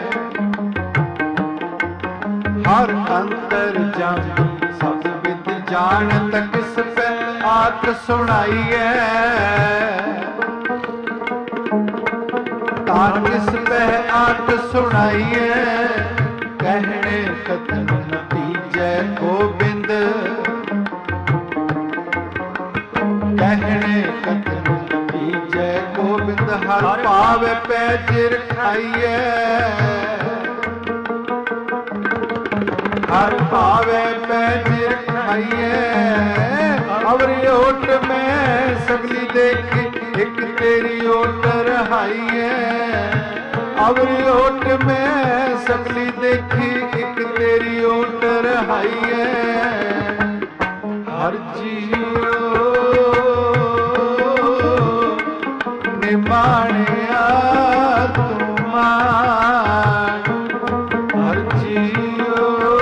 ਹਰ ਅੰਤਰ ਜਮ ਸਭ ਵਿਦ ਜਾਣਤ ਕਿਸ ਪੈ ਆਤ ਸੁਣਾਈਐ ਤਾਂ ਕਿਸ ਪੈ ਆਤ ਸੁਣਾਈਐ ਕਹਿਣੇ ਕਥਨ ਨ ਪੀਜੈ ਗੋਬਿੰਦ ਕਹਿਣੇ ਕਥਨ ਨ ਪੀਜੈ ਗੋਬਿੰਦ ਹਰ ਭਾਵੈ ਪੈ ਜਿਰ ਖਾਈਐ ਹਰ ਭਾਵੇ ਪੈ ਜਿਰ ਖਾਈਐ ਅਵਰੀ ਓਟ ਮੈਂ ਸਗਲੀ ਦੇਖੀ ਇੱਕ ਤੇਰੀ ਓਟ ਰਹਾਈਐ ਅਵਰੀ ਓਟ ਮੈਂ ਸਗਲੀ ਦੇਖੀ ਇੱਕ ਤੇਰੀ ਓਟ ਰਹਾਈਐ ਹਰ ਜੀਉ ਨਿਮਾਣਿਆ ਤੂੰ ਮਾਣ ਹਰ ਜੀਉ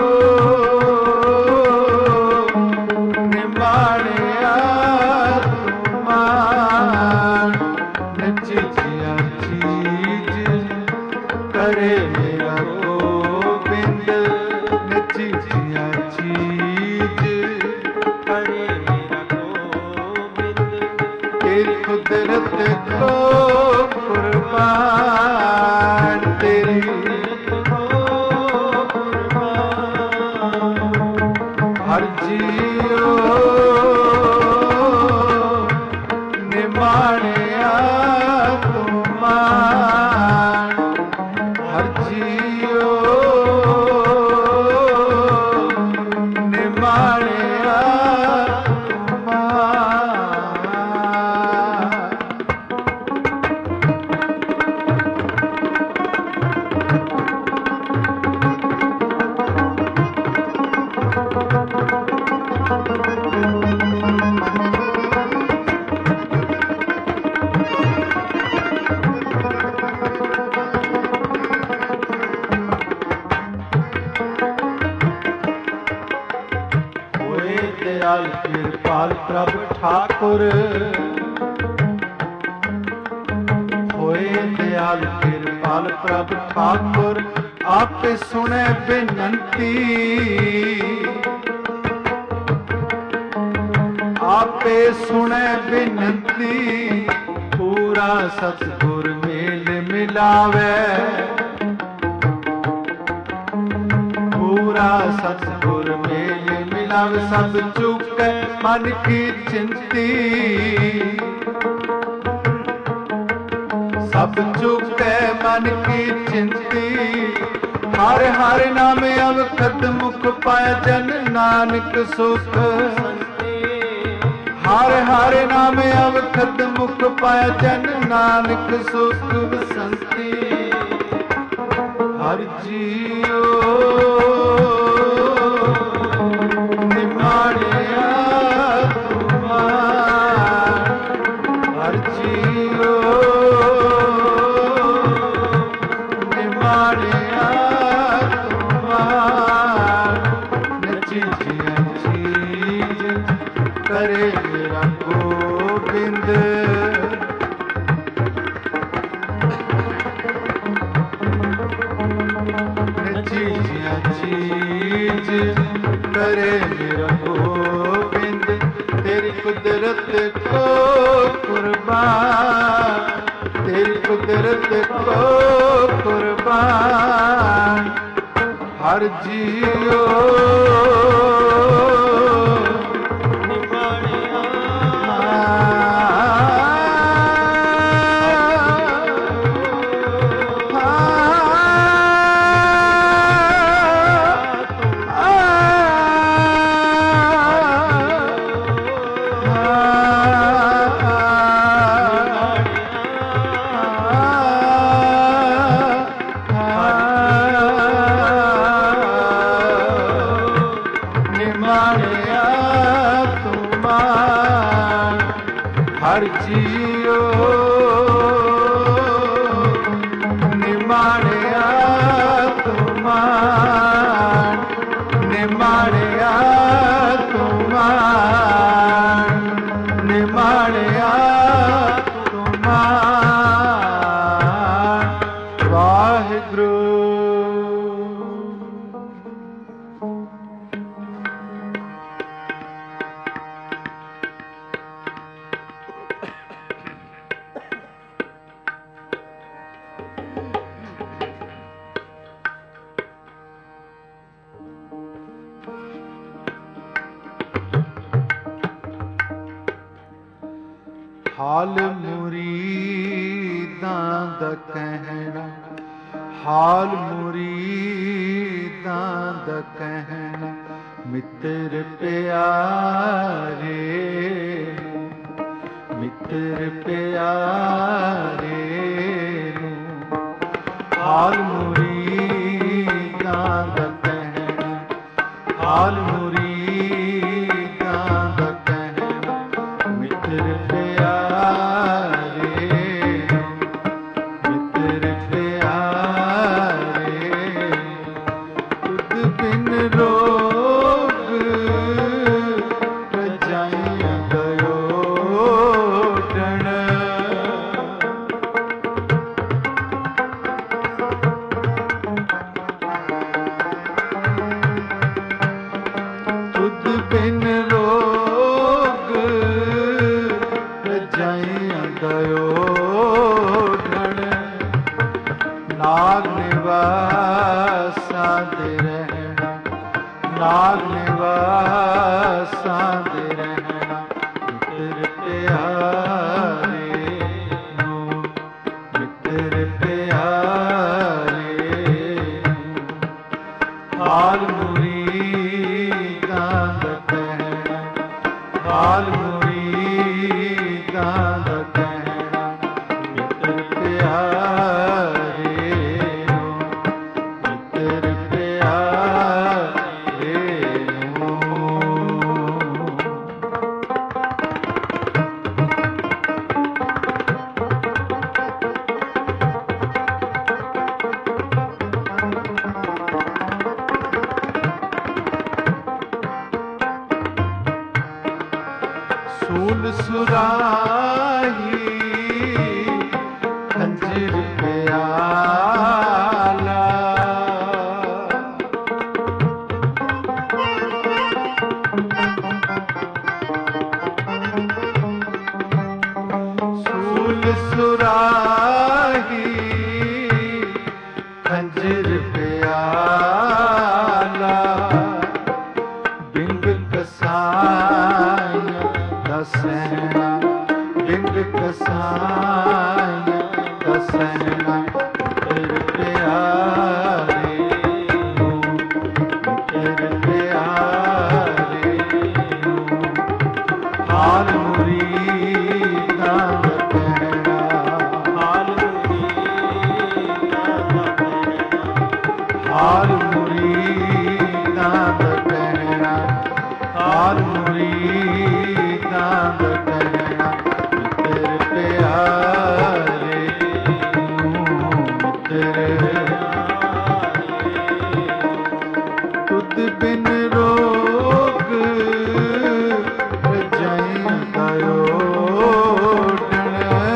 ਨਿਮਾਣਿਆ ਤੂੰ ਮਾਣ ਨਚਿਆ ਚੀਜ਼ ਕਰੇ ਮੇਰਾ ਗੋਬਿੰਦ ਨਚਿਆ ਚੀਜ਼ ਕਰੇ ਮੇਰਾ ਗੋਬਿੰਦ ਤੇਰੀ ਕੁਦਰਤ ਕੋ ਕੁਰਬਾਨ ਤੇਰੀ ਹਰ ਜੀਉ ਨਿਮਾਣਿਆ ਤੂੰ ਮਾਣ ਹਰ ਜੀਉ ਨਿਮਾਣਿਆ ਤੂੰ ਮਾਣ ਹੋਏ ਦਿਆਲ ਕਿਰਪਾਲ ਪ੍ਰਭ ਠਾਕੁਰ ਹੋਏ ਦਿਆਲ ਕਿਰਪਾਲ ਪ੍ਰਭ ਠਾਕੁਰ ਆਪੇ ਸੁਣੇ ਬੇਨੰਤੀ ਆਪੇ ਸੁਣੇ ਬੇਨੰਤੀ ਪੂਰਾ ਸਤਿਗੁਰ ਮੇਲ ਮਿਲਾਵੇ ਪੂਰਾ ਸਤਿਗੁਰ ਮੇਲ ਮਿਲਾਵੇ ਸਭ ਚੁੱਕੈ ਮਨ ਕੀ ਚਿੰਤੀ ਸਭ ਚੁੱਕੈ ਮਨ ਕੀ ਚਿੰਤੀ ਹਰ ਹਰ ਨਾਮ ਅਵਖਦ ਮੁਖ ਪਾਇ ਜਨ ਨਾਨਕ ਸੁਖ ਹਰ ਹਰ ਨਾਮ ਅਵਖਦ ਮੁਖ ਪਾਇ ਜਨ ਨਾਨਕ ਸੁਖ ਬਸੰਤੀ ਹਰ ਜੀਉ ਨਿਮਾਣਿਆ ਤੂੰ ਮਾਣ ਹਰ ਜੀਉ ਨਿਮਾਣਿਆ ਤੂੰ ਮਾਣ ਨਚਿਆ ਚੀਜ਼ ਕਰੇ ਮੇਰਾ ਗੋਬਿੰਦ ਨਚਿਆ ਚੀਜ਼ ਕਰੇ ਮੇਰਾ ਗੋਬਿੰਦ ਤੇਰੀ ਕੁਦਰਤ ਕੋ ਕੁਰਬਾਨ ਤੇਰੀ ਕੁਦਰਤ ਕੋ ਕੁਰਬਾਨ ਹਰ ਜੀਉ ਹਰ ਜੀਓ ਨਿਮਾਣਿਆ ਤੁਮਾਨ ਨਿਮਾਣਿਆ ਤੁਮਾਨ ਨਿਮਾਣਿਆ ਤੁਮਾਨ ਵਾਹਿਗੁਰੂ। ਹਾਲ ਮੁਰੀਦਾਂ ਦਾ ਕਹਿਣਾ, ਹਾਲ ਮੁਰੀਦਾਂ ਦਾ ਕਹਿਣਾ, ਮਿੱਤਰ ਪਿਆਰੇ ਨੂੰ, ਮਿੱਤਰ ਪਿਆਰੇ ਨੂੰ, ਹਾਲ ਮੁਰੀਦਾਂ ਦਾ ਕਹਿਣਾ, ਹਾਲ ਮੁਰੀਦਾਂ ਦਾ ਕਹਿਣਾ, ਮਿੱਤਰ ਨਾਗ ਨਿਵਾਸਾਂ ਦੇ ਰਹਿਣਾ, ਨਾਗ ਨਿਵਾਸਾਂ ਦੇ ਰਹਿਣਾ, ਮਿੱਤਰ ਪਿਆਰੇ ਨੂੰ, ਮਿੱਤਰ ਪਿਆਰੇ ਨੂੰ, ਹਾਲ ਮੁਰੀਦਾਂ ਦਾ ਕਹਿਣਾ, ਹਾਲ ਮੁਰੀਦਾਂ ਦਾ ਕਹਿਣਾ, ਮਿੱਤਰ ਪਿਆਰੇ ਸੂਲ ਸੁਰਾਹੀ ਖੰਜਰ ਪਿਆਲਾ, ਸੂਲ ਸੁਰਾਹੀ ਖੰਜਰ ਪਿਆਲਾ, ਬਿੰਗ ਕਸਾਈਆਂ ਦਾ ਸਹਿਣਾ, ਬਿੰਗ ਕਸਾਈਆਂ ਦਾ ਸਹਿਣਾ, ਮਿੱਤਰ ਪਿਆਰੇ ਨੂੰ, ਮਿੱਤਰ ਪਿਆਰੇ ਨੂੰ, ਹਾਲ ਮੁਰੀਦਾਂ ਦਾ ਕਹਿਣਾ, ਹਾਲ ਮੁਰੀਦਾਂ ਦਾ ਕਹਿਣਾ, ਹਾਲ ਮੁਰੀਦਾਂ ਦਾ ਕਹਿਣਾ, ਹਾਲ ਮੁਰੀਦਾਂ ਦਾ ਕਹਿਣਾ, ਮਿੱਤਰ ਪਿਆਰੇ ਨੂੰ, ਮਿੱਤਰ ਤੁਧ ਬਿਨ ਰੋਗ ਰਜਾਈਆਂ ਦਾ ਓਢਣ,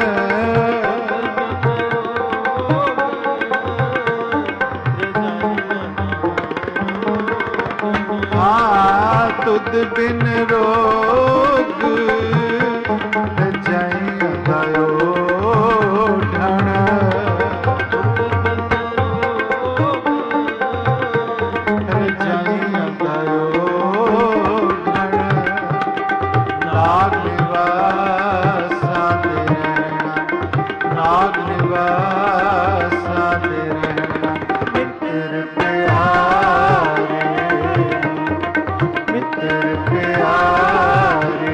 ਹਾਂ ਤੁਧ ਬਿਨ ਰੋਗ ਰਜਾਈਆਂ ਦਾ ਓਢਣ, ਰਜਾਈਆਂ ਦਾ ਓਢਣ, ਨਾਗ ਨਿਵਾਸਾਂ ਦੇ ਰਹਿਣਾ, ਨਾਗ ਨਿਵਾਸਾਂ ਦੇ ਰਹਿਣਾ, ਮਿੱਤਰ ਪਿਆਰੇ, ਮਿੱਤਰ ਪਿਆਰੇ,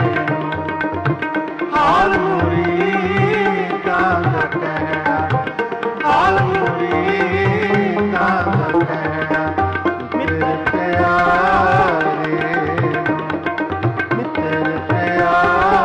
ਹਾਲ ਮੁਰੀਦਾਂ ਦਾ ਕਹਿਣਾ, ਹਾਲ ਮੁਰੀਦਾਂ ਦਾ ਕਹਿਣਾ, ਮਿੱਤਰ ਪਿਆਰੇ, ਮਿੱਤਰ ਪਿਆਰੇ।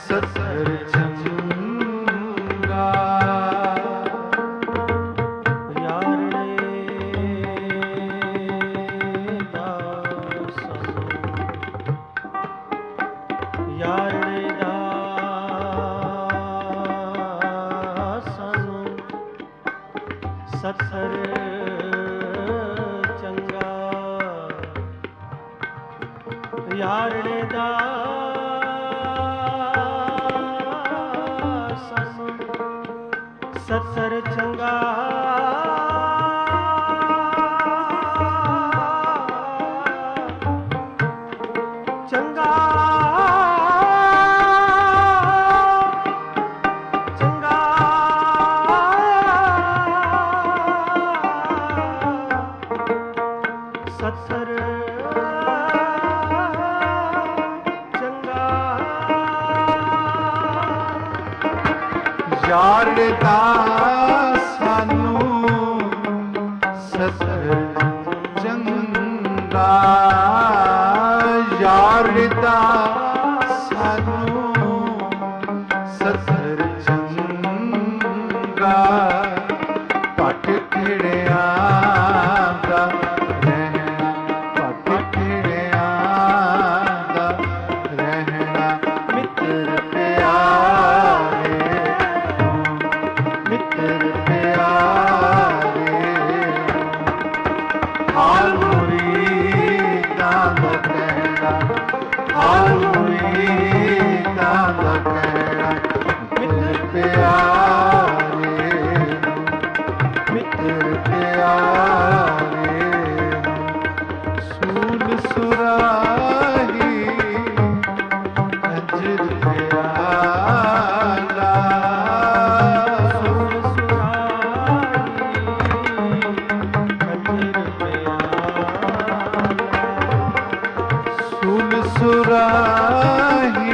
ਸਤਰ ਚੰਗਾ ਯਾਰੜੇ ਦਾ ਸਾਨੂੰ ਸਤਰ ਚੰਗਾ ਯਾਰੜੇ ਦਾ ਸਾਨੂੰ ਸਤਰ ਚੰਗਾ ਚੰਗਾ ਸਤਰ ਚੰਗਾ ਯਾਰੜਾ ਸਾਨੂੰ ਸਤਰ ਚੰਗਾ ਯਾਰੜਾ ਸਾਨੂੰ ਸਤਰ ਚੰਗਾ ਪਟ ਖਿੜਿਆ ਦਾ ਰਹਿਣਾ ਪਟ ਖਿੜਿਆ ਦਾ ਰਹਿਣਾ ਮਿੱਤਰ ਪਿਆਰੇ ਮਿੱਤਰ ਪਿਆਰੇ ਹਾਲ ਮੁਰੀਦਾਂ ਦਾ ਕਹਿਣਾ ਹਾਲ ਮੁਰੀਦਾਂ ਦਾ ਕਹਿਣਾ ਮਿੱਤਰ ਪਿਆਰੇ ਮਿੱਤਰ ਪਿਆਰੇ ਸੂਲ ਸੁਰਾਹੀ ਖੰਜਰ ਪਿਆਲਾ ਸੂਲ ਸੁਰਾਹੀ ਖੰਜਰ ਪਿਆਲਾ ਸੂਲ ਸੁਰਾਹੀ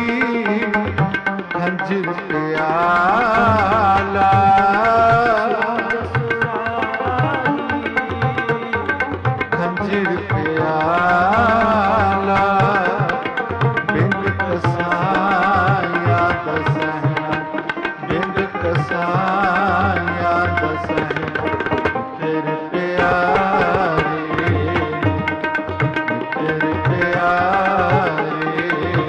ਖੰਜਰ ਪਿਆਲਾ ਖੰਜਰ ਪਿਆਲਾ ਬਿੰਦ ਕਸਾਇਆ ਦਸਹਿਣਾ ਬਿੰਦ ਕਸਾਇਆ ਦਸਹਿਣਾ ਤੇਰੇ ਪਿਆਰੇ ਤੇਰੇ ਪਿਆਰੇ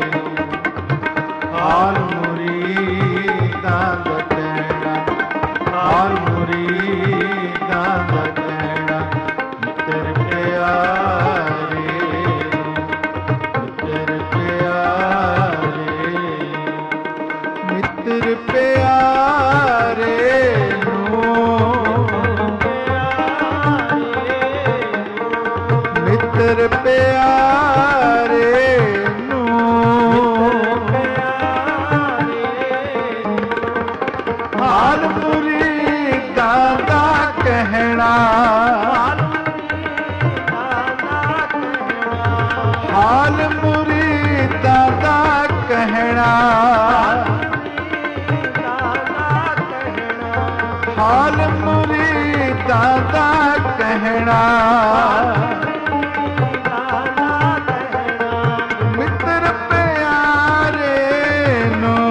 ਹਾਲ ਮੁਰੀਦਾਂ ਦਾ ਕਹਿਣਾ ਹਾਲ ਮੁਰੀਦਾਂ ਦਾ ਕਹਿਣਾ ਮਿੱਤਰ ਪਿਆਰੇ ਮਿੱਤਰ ਪਿਆਰੇ ਮਿੱਤਰ ਪਿਆਰੇ ਮਿੱਤਰ ਪਿਆਰੇ ਨੂੰ ਹਾਲ ਮੁਰੀਦਾਂ ਦਾ ਕਹਿਣਾ ਹਾਲ ਮੁਰੀਦਾਂ ਦਾ ਕਹਿਣਾ ਹਾਲ ਮੁਰੀਦਾਂ ਦਾ ਕਹਿਣਾ ਮਿੱਤਰ ਪਿਆਰੇ ਨੂੰ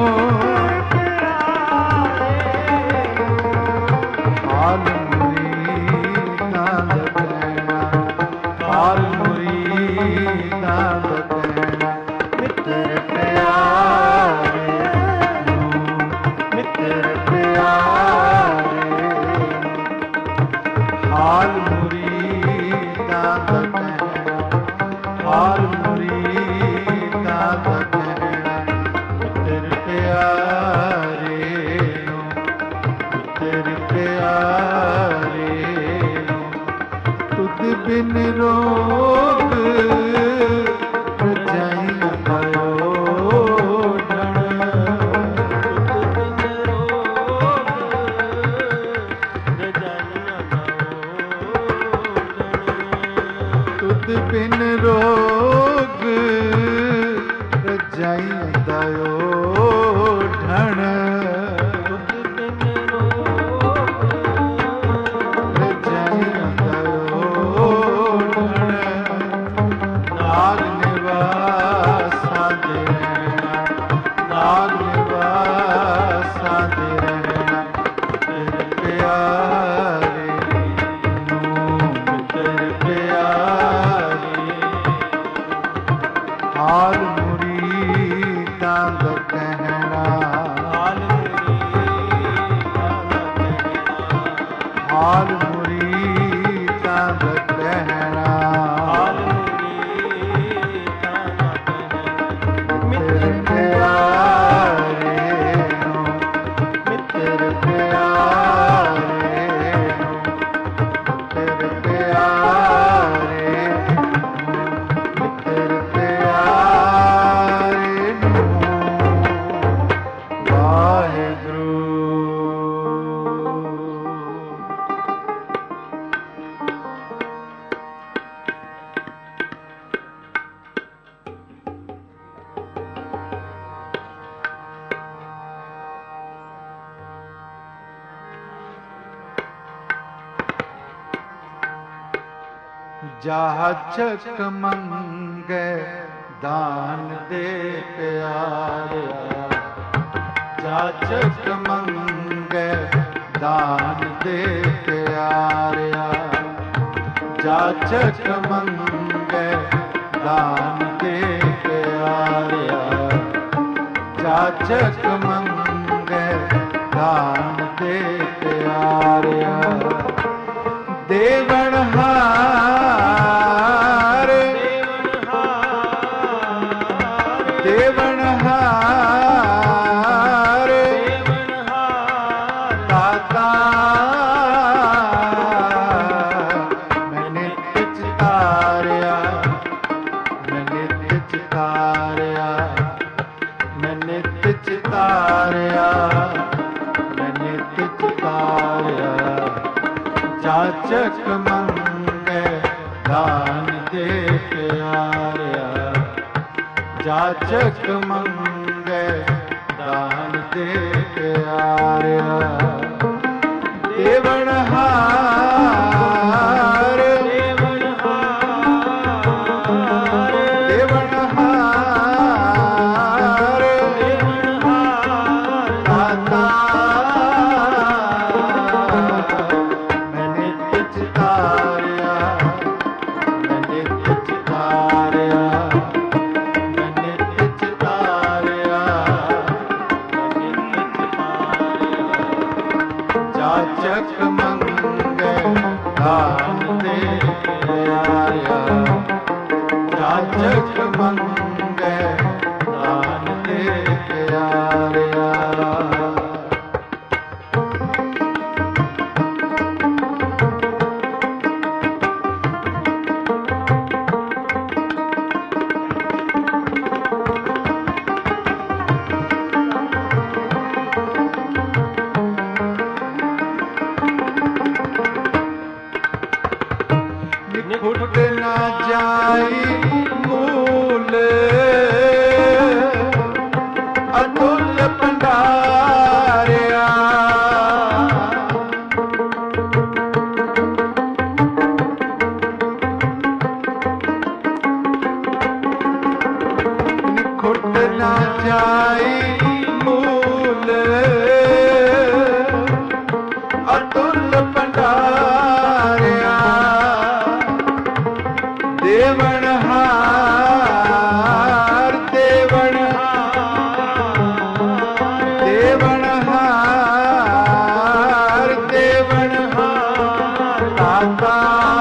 ਹਾਲ ਮੁਰੀਦਾਂ ਦਾ ਕਹਿਣਾ ਹਾਲ ਮੁਰੀਦਾਂ ਦਾ ਕਹਿਣਾ ਮਿੱਤਰ ਪਿਆਰੇ ਨੂੰ ਮਿੱਤਰ ਪਿਆਰੇ ਹਾਲ ਮੁਰੀਦਾਂ ਦਾ ਕਹਿਣਾ ਹਾਲ ਮੁਰੀਦਾਂ ਦਾ ਕਹਿਣਾ ਮਿੱਤਰ ਪਿਆਰੇ ਨੂੰ ਮਿੱਤਰ ਪਿਆਰੇ ਨੂੰ ਤੁਧ ਬਿਨ ਰੋਗ ਰਜਾਈਆਂ ਪਰੋੜਨ ਤੁਧ ਬਿਨ ਰੋਗ ਰਜਾਈਆਂ ਦਾ ਓਢਣ ਰਜਾਈਆਂ ਦਾ ਓਢਣ ਨਾਗ ਨਿਵਾਸਾਂ ਦੇ ਰਹਿਣਾ ਚਾਂਦ ਕਹਿਣਾ, ਹਾਲ ਮੁਰੀ ਚਾਂਦ ਕਹਿਣਾ, ਹਾਲ ਮੁਰੀ ਚਾਂਦ ਕਹਿਣਾ, ਹਾਲ ਮੁਰੀ ਚਾਂਦ ਕਹਿਣਾ। ਮਿੱਤਰ ਪਿਆਰੇ ਨੂੰ, ਮਿੱਤਰ ਪਿਆਰੇ ਨੂੰ, ਮਿੱਤਰ ਪਿਆਰੇ ਨੂੰ, ਮਿੱਤਰ ਪਿਆਰੇ ਨੂੰ, ਵਾਹਿਗੁਰੂ। ਜਾਚਕ ਮੰਗੇ ਦਾਨ ਦੇ ਪਿਆਰਿਆ, ਜਾਚਕ ਮੰਗੇ ਦਾਨ ਦੇ ਪਿਆਰਿਆ, ਜਾਚਕ ਮੰਗੇ ਦਾਨ ਦੇ ਪਿਆਰਿਆ, ਜਾਚਕ ਮੰਗੇ ਦਾਨ ਦੇ ਪਿਆਰਿਆ, ਦੇਵਨ ਹਾਰ, ਦੇਵਨ ਹਾਰ, ਦਾਤਾ ਮੈਂ ਨਿਤ ਚਿਤਾਰਿਆ, ਮੈਂ ਨਿਤ ਚਿਤਾਰਿਆ, ਮੈਂ ਨਿਤ ਚਿਤਾਰਿਆ, ਮੈਂ ਨਿਤ ਚਿਤਾਰਿਆ, ਜਾਚਕ ਮੰਗੇ ਦਾਨ ਦੇ ਪਿਆਰਿਆ, ਜਾਚਕ ਮੰਗੇ ਦਾਨ ਦੇ ਪਿਆਰਿਆ, ਦੇਵਨ ਹਾਰ, ਦੇਵਨ ਹਾਰ, ਦੇਵਨ ਹਾਰ, ਦੇਵਨ ਹਾਰ, ਦਾਤਾ ਮੈਂ ਨਿਤ ਚਿਤਾਰਿਆ, ਮੈਂ ਨਿਤ ਚਿਤਾਰਿਆ, ਮੈਂ ਨਿਤ ਚਿਤਾਰਿਆ, ਮੈਂ ਨਿਤ ਚਿਤਾਰਿਆ, ਜਾਚਕ ਮੰਗੇ ਦਾਨ ਦੇ ਪਿਆਰਿਆ, ਜਾਚਕ ਮੰਗੇ ਦਾਨ ਦੇ ਪਿਆਰਿਆ। ਨਿਖੁੱਟ ਨਾ ਜਾਈ ਮੂਲ, ਅਤੁਲ ਭੰਡਾਰਿਆ, ਨਿਖੁੱਟ ਨਾ ਜਾਈ ਮੂਲ, ਅਤੁਲ ਭੰਡਾਰਿਆ, ਦੇਵਨ ਹਾਰ, ਦੇਵਨ ਹਾਰ, ਦੇਵਨ ਹਾਰ, ਦੇਵਨ ਹਾਰ, ਦਾਤਾ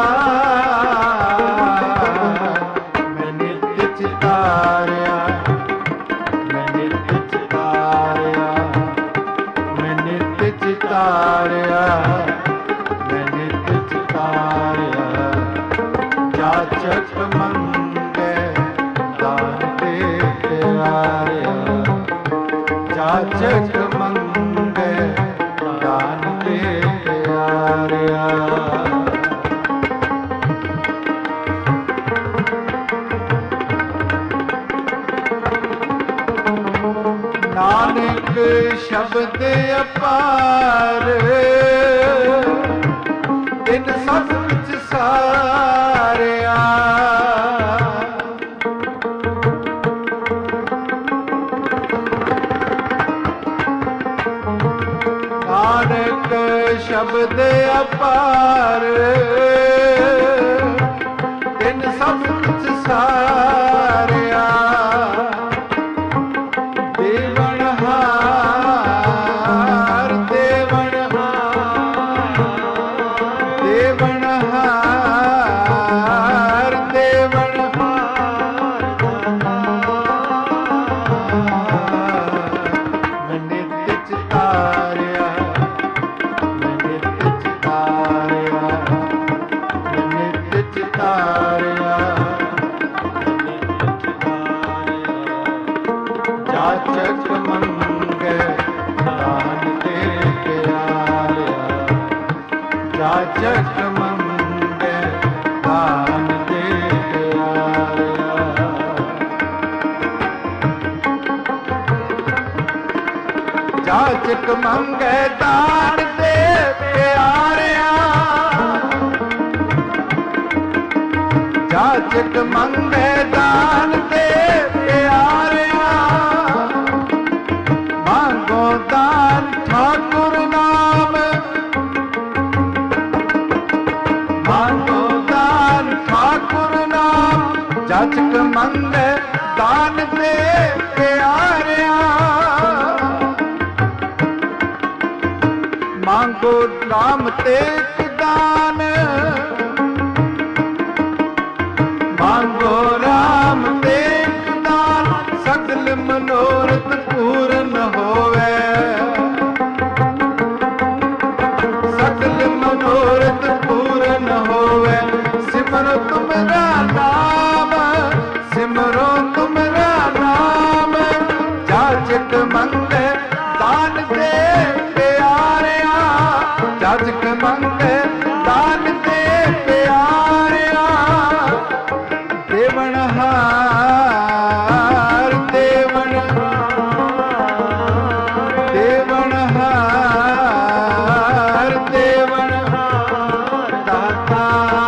ਮੈਂ ਨਿਤ ਚਿਤਾਰਿਆ, ਮੈਂ ਨਿਤ ਚਿਤਾਰਿਆ, ਮੈਂ ਨਿਤ ਚਿਤਾਰਿਆ, ਮੈਂ ਨਿਤ ਚਿਤਾਰਿਆ, ਜਾਚਕ ਮੰਗੇ ਦਾਨ ਦੇ ਪਿਆਰਿਆ, ਜਾਚਕ ਮੰਗੇ ਦਾਨ ਦੇ ਪਿਆਰਿਆ। ਨਾਨਕ ਸ਼ਬਦ ਅਪਾਰ, ਤਿਨ ਸਭ ਵਿੱਚ ਸਾਰਿਆ, ਨਾਨਕ ਸ਼ਬਦ ਅਪਾਰ, ਤਿਨ ਸਭ ਵਿੱਚ ਸਾਰਿਆ, ਜਾਚਕ ਮੰਗੈ ਦਾਨ ਦੇ ਪਿਆਰਿਆ, ਜਾਚਕ ਮੰਗੈ ਦਾਨ ਦੇ ਪਿਆਰਿਆ। ਜਾਚਕ ਮੰਗੈ ਦਾਨ ਦੇ ਪਿਆਰਿਆ, ਜਾਚਕ ਮੰਗੈ ਦਾਨ ਦੇ ਪਿਆਰਿਆ। ਮੰਗੋ ਦਾਨ ਠਾਕੁਰ ਨਾਮ, ਮੰਗੋ ਦਾਨ ਠਾਕੁਰ ਨਾਮ। ਜਾਚਕ ਮੰਗੈ ਦਾਨ ਦੇ ਪਿਆਰਿਆ, ਮੰਗੋ ਨਾਮ ਤੇ ਦਾਨ, ਮੰਗੋ ਰਾਮ ਤੇ ਦਾਨ। ਸਗਲ ਮਨੋਰਥ ਪੂਰਨ ਹੋਵੇ, ਸਗਲ ਮਨੋਰਥ ਪੂਰਨ ਹੋਵੇ। ਸਿਮਰੋ ਤੁਮਰਾ ਨਾਮ, ਸਿਮਰੋ ਤੁਮਰਾ ਨਾਮ। ਜਾਚਕ ਮੰਗੈ ਦਾਨ ਦੇ ਪਿਆਰਿਆ, ਜਾਚਕ ਮੰਗੈ ਦਾਨ ਦੇ ਪਿਆਰਿਆ। ਦੇਵਨ ਹਾਰ, ਦੇਵਨ ਦੇਵਨ ਹਾਰ, ਦੇਵਨ ਹਾਰ ਦਾਤਾ।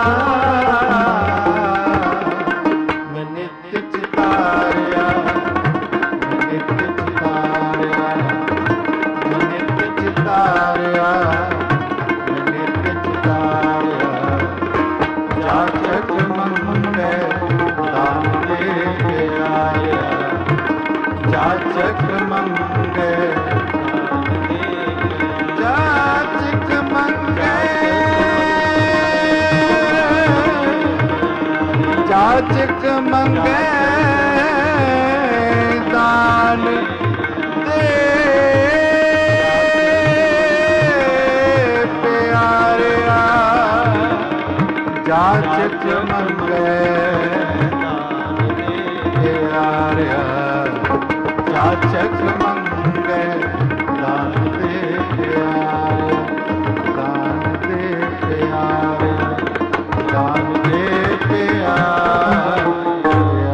ਮੈਂ ਨਿਤ ਚਿਤਾਰਿਆ, ਮੈਂ ਨਿਤ ਚਿਤਾਰਿਆ, ਮੈਂ ਨਿਤ ਚਿਤਾਰਿਆ, ਮੈਂ ਨਿਤ ਚਿਤਾਰਿਆ। ਜਾਚਕ ਮੰਗੈ ਦਾਨ ਦੇ ਪਿਆਰਿਆ, ਜਾਚਕ ਮੰਗੈ ਜਾਚਕ ਮੰਗੈ, ਜਾਚਕ ਮੰਗੈ ਦਾਨ ਦੇ ਪਿਆਰਿਆ, ਜਾਚਕ ਮੰਗੈ ਪਿਆਰਿਆ। ਜਾਚਕ ਮੰਗੈ ਦਾਨ ਦੇ ਪਿਆਰਿਆ, ਦਾਨ ਦੇ ਪਿਆਰਿਆ, ਦਾਨ ਦੇ ਪਿਆਰਿਆ।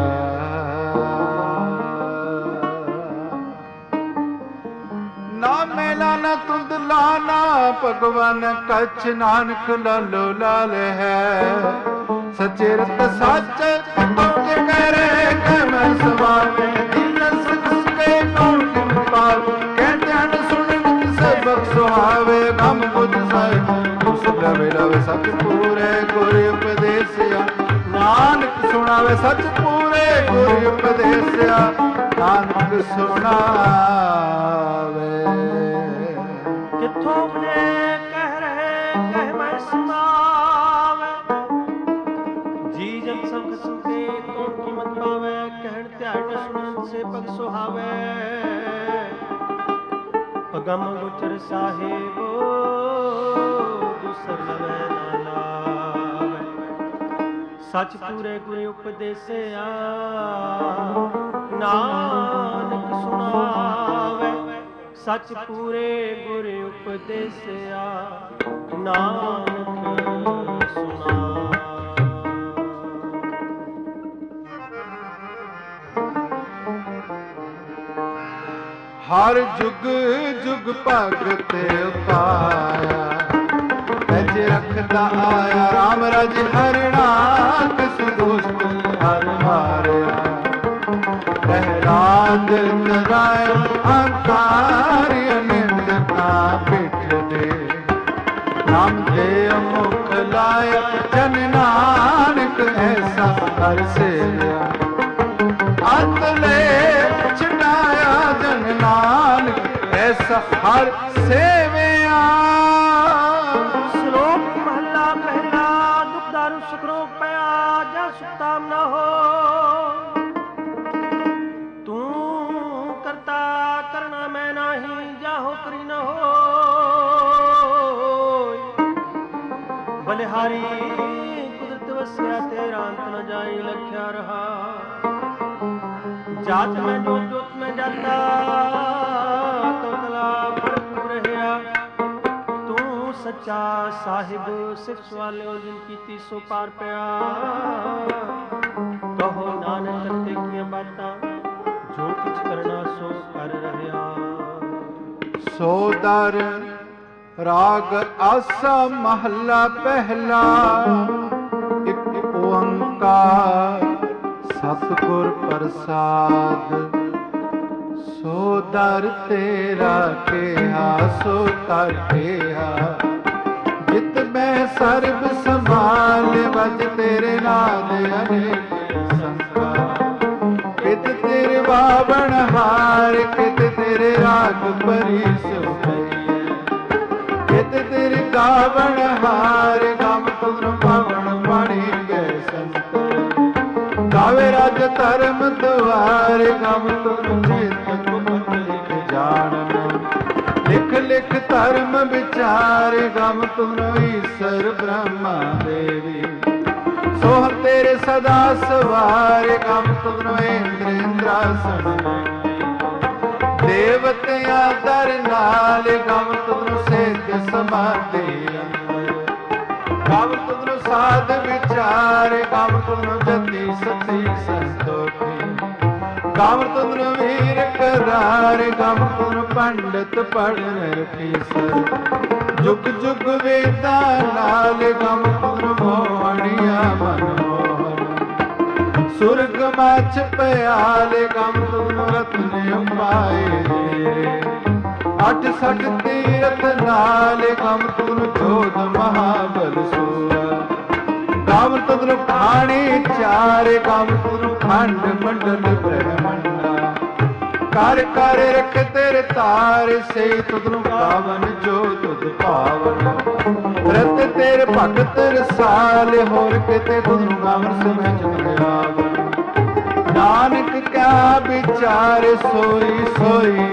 ਨਾ ਮੇਲਾ ਨਾ ਤੁੰਦ ਲਾਨਾ ਭਗਵਾਨ ਕਛ, ਨਾਨਕ ਲਾਲੋ ਲਾਲ ਹੈ। ਸਚੇ ਰਤ ਸੱਚ ਤੁਝ ਕਰੇ ਕਮੈ ਸਵਾਵੇ। ਦਿਨ ਸਚ ਕੇ ਕੌਣ ਕਿਨ ਪਾਲ, ਕਹਿੰਦੇ ਹਨ ਸੁਣਨ ਕਿਸੇ ਬਖ ਸੁਹਾਵੇ। ਗਮ ਬੁੱਧ ਸਾਹਿਬ ਉਸ ਲਵੇ ਲਵੇ ਸਚ ਪੂਰੇ ਗੁਰ ਉਪਦੇਸਿਆ। ਨਾਨਕ ਸੁਣਾਵੇ ਸਚ ਪੂਰੇ ਗੁਰ ਉਪਦੇਸਿਆ, ਨਾਨਕ ਸੁਣਾਵੇ। ਕਿੱਥੋਂ ਬਨੇ ਕਹਿ ਰਹੇ ਕਹਿ ਮੈਂ ਸੁਣਾਵੇ। ਜੀ ਜਨ ਸੰਖ ਸੁਣਦੇ ਕੌਣ ਕੀਮਤ ਪਾਵੇ। ਕਹਿਣ ਧਿਆਨ ਸੁਣਨ ਸੇ ਪਗ ਸੁਹਾਵੇ। ਅਗਮ ਗੁਚਰ ਸਾਹਿਬੋ ਦੁਸਰ ਲਵੇ ਨਾ ਲਾਵੇ। ਸਚ ਪੂਰੇ ਗੁਰ ਉਪਦੇਸਿਆ, ਨਾਨਕ ਸੁਣਾਵੇ। ਸਚ ਪੂਰੇ ਗੁਰ ਉਪਦੇਸਿਆ, ਨਾਨਕ ਸੁਣਾਵੇ। ਹਰ ਜੁਗ ਜੁਗ ਭਗਤ ਪਾਇਆ। ਤਜ ਰਖਦਾ ਆਇਆ ਰਾਮ ਰਾਜ ਹਰਨਾਕ। ਸੁਦੋਸ਼ ਹਰ ਮਾਰਿਆ ਪ੍ਰਹਿਲਾਦ ਤਰਾਇ। ਅੰਕਾਰ ਅਨੰਦ ਕਾ ਪਿੱਠ ਦੇ। ਨਾਮ ਦੇ ਮੁਖ ਲਾਇਆ ਜਨ ਨਾਨਕ। ਐਸਾ ਹਰ ਸੇਵਿਆ ਅੰਤ ਲੈ ਛਡਾਇਆ ਜਨ ਨਾਨਕ। ਐਸਾ ਹਰ ਸੇਵਿਆ। ਸ਼ਲੋਕ ਮਹਲਾ ਪਹਿਲਾ। ਦੁਖ ਦਾਰੂ ਸੁਖ ਰੋਗ ਪਿਆ। ਜਾਂ ਸੁਖਤਾਮ ਨਾ ਹੋ। ਤੂੰ ਕਰਤਾ ਕਰਨਾ ਮੈਂ ਨਹੀਂ। ਜਾਹੋ ਕਰੀ ਨਾ ਹੋ। ਬਲਿਹਾਰੀ ਕੁਦਰਤ ਵਸਿਆ ਤੇਰਾ ਅੰਤ ਨ ਜਾਈ। ਲਖਿਆ ਰਹਾ ਜਾਤ ਮੈਂ ਜੋਤ ਜੋਤ ਮੈਂ ਜਾਤਾ ਤੋਤਲਾ ਭਰਪੂਰ ਰਹਿਆ। ਤੂੰ ਸੱਚਾ ਸਾਹਿਬ ਸਿਫਤ ਵਾਲਿਓ ਜਿਨ ਕੀਤੀ ਸੋ ਪਾਰ ਪਿਆ। ਕਹੋ ਨਾਨਕ ਕਰਤੇ ਕੀਆਂ ਬਾਤਾਂ ਜੋ ਕੁਛ ਕਰਨਾ ਸੋ ਕਰ ਰਹਿਆ। ਸੋ ਦਰ ਰਾਗ ਆਸਾ ਮਹੱਲਾ ਪਹਿਲਾ। ਇੱਕ ਓੰਕਾਰ ਸਤਿਗੁਰ ਪ੍ਰਸਾਦ। ਸੋ ਦਰ ਤੇਰਾ ਕਿਹਾ ਸੋ ਕਰ ਕਿਹਾ। ਜਿਤ ਮੈਂ ਸਰਬ ਸੰਭਾਲ ਵਜ ਤੇਰੇ ਨਾਦ ਅਨੇਕ ਸੰਖਾ। ਕਿਤ ਤੇਰੇ ਬਾਵਣ ਹਾਰ ਕਿਤ ਤੇਰੇ ਰਾਗ ਪਰੀਸ ਹੋਈਐ। ਕਿਤ ਤੇਰੇ ਗਾਵਣ ਹਾਰ ਗਮ ਤੁਧੁ ਪਾਵਣ ਬਾਣੀ ਗਏ ਸੰਤਰ। ਗਾਵੇ ਰਾਜ ਧਰਮ ਦੁਆਰ ਗਮ ਤੁਧੁ ਚੇਤਨ ਲਿਖ ਜਾਣਨ। ਲਿਖ ਲਿਖ ਧਰਮ ਵਿਚਾਰ ਗਮ ਤੁਧੁ ਈਸਰ ਬ੍ਰਹਮਾ ਦੇਵੀ। ਸੋਹ ਤੇਰੇ ਸਦਾ ਸਵਾਰ ਗਮ ਤੁਧੁ ਇੰਦਰ ਇੰਦਰਾਸਣ। ਦੇਵਤਿਆਂ ਦਰ ਨਾਲ ਗਮ ਤੁਧੁ ਸਿੱਧ ਸਮਾਧੀ ਅੰਦਰ। ਗਮ ਤੁਧੁ ਸਾਧ ਵਿਚਾਰ ਗਮ ਤੁਧੁ ਜਤੀ ਸਤੀ ਸੰਤੋਖੀ। ਗਮ ਤੁਧੁ ਵੀਰ ਕਰਾਰ ਗਮ ਤੁਧੁ ਪੰਡਤ ਪੜ੍ਹ ਰਖੀਸਰ। ਜੁਗ ਜੁਗ ਵੇਦਾਂ ਨਾਲ ਗਮ ਤੁਧੁ ਮੋਹਣੀਆ ਮਨਮੋਹਨ। ਸੁਰਗ ਮਛ ਪਿਆਲੇ ਗਮ ਤੁਧੁ ਰਤਨ ਉਪਾਏ ਤੇਰੇ। ਅਠ ਸਠ ਤੀਰਥ ਨਾਲ ਗਮ ਤੁਧੁ ਜੋਧ ਮਹਾਬਲ ਸੂਰਾ। ਗਮ ਤੁਧੁ ਖਾਣੀ ਚਾਰ ਗਮ ਤੁਧੁ ਖੰਡ ਮੰਡਲ ਬ੍ਰਹਮੰਡਾ। ਕਰ ਕਰ ਰਖ ਤੇਰੇ ਤਾਰ ਸੇ ਤੁਧੁ ਗਾਵਨ ਜੋ ਤੁਧ ਭਾਵਨ। ਰਤ ਤੇਰੇ ਭਗਤ ਰਸਾਲ ਹੋਰ ਕਿਤੇ ਤੁਧੁ ਗਾਵਨ ਸਮਝ ਚਿਤ ਆਵਨ। ਨਾਨਕ ਕਿਆ ਵਿਚਾਰ ਸੋਈ ਸੋਈ।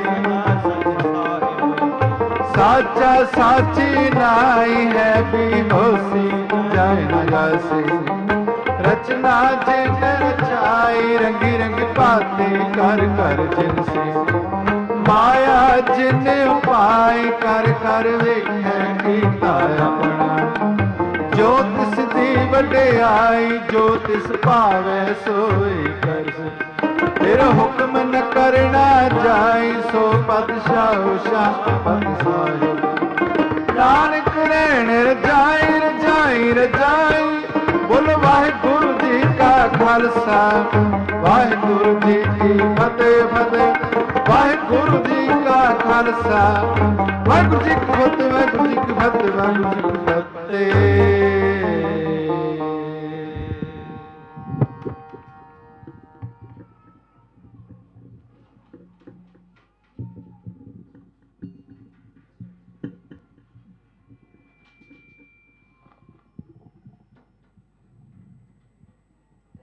ਸਾਚਾ ਸਾਚੀ ਨਾਈ ਹੈ ਵੀ ਹੋਸੀ ਜਾਏ ਨਾ ਜਾਸੀ। ਰਚਨਾ ਜਿਨ ਰਚਾਈ ਰੰਗੀ ਰੰਗੀ ਭਾਤੀ ਕਰ ਕਰ ਜਿਨਸੀ। ਮਾਇਆ ਜਿਨ ਉਪਾਈ ਕਰ ਕਰ ਵੇਖੈ ਕੀਤਾ ਆਪਣਾ। ਜੋ ਤਿਸ ਦੀ ਵਡਿਆਈ ਜੋ ਤਿਸ ਭਾਵੈ ਸੋਈ ਕਰਸ। ਫਿਰ ਹੁਕਮ ਨ ਕਰਨਾ ਜਾਈ ਸੋ ਪਤਿ ਸ਼ਾਹ ਪਤਿ ਸਾਹਿਬ। ਨਾਨਕ ਰਹਿਣ ਰਜਾਈ ਰਜਾਈ ਰਜਾਈ। ਬੋਲ ਵਾਹਿਗੁਰੂ ਜੀ ਕਾ ਖਾਲਸਾ ਵਾਹਿਗੁਰੂ ਜੀ ਕੀ ਫਤਿਹ ਫਤਿਹ। ਵਾਹਿਗੁਰੂ ਜੀ ਕਾ ਖਾਲਸਾ ਵਾਹਿਗੁਰੂ ਜੀ ਕੀ ਫਤਿਹ ਵਾਹਿਗੁਰੂ ਜੀ ਕੀ ਫਤਿਹ ਵਾਹਿਗੁਰੂ ਜੀ ਕੀ ਫਤਿਹ।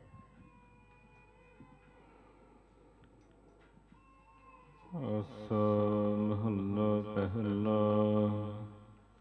ਅਸ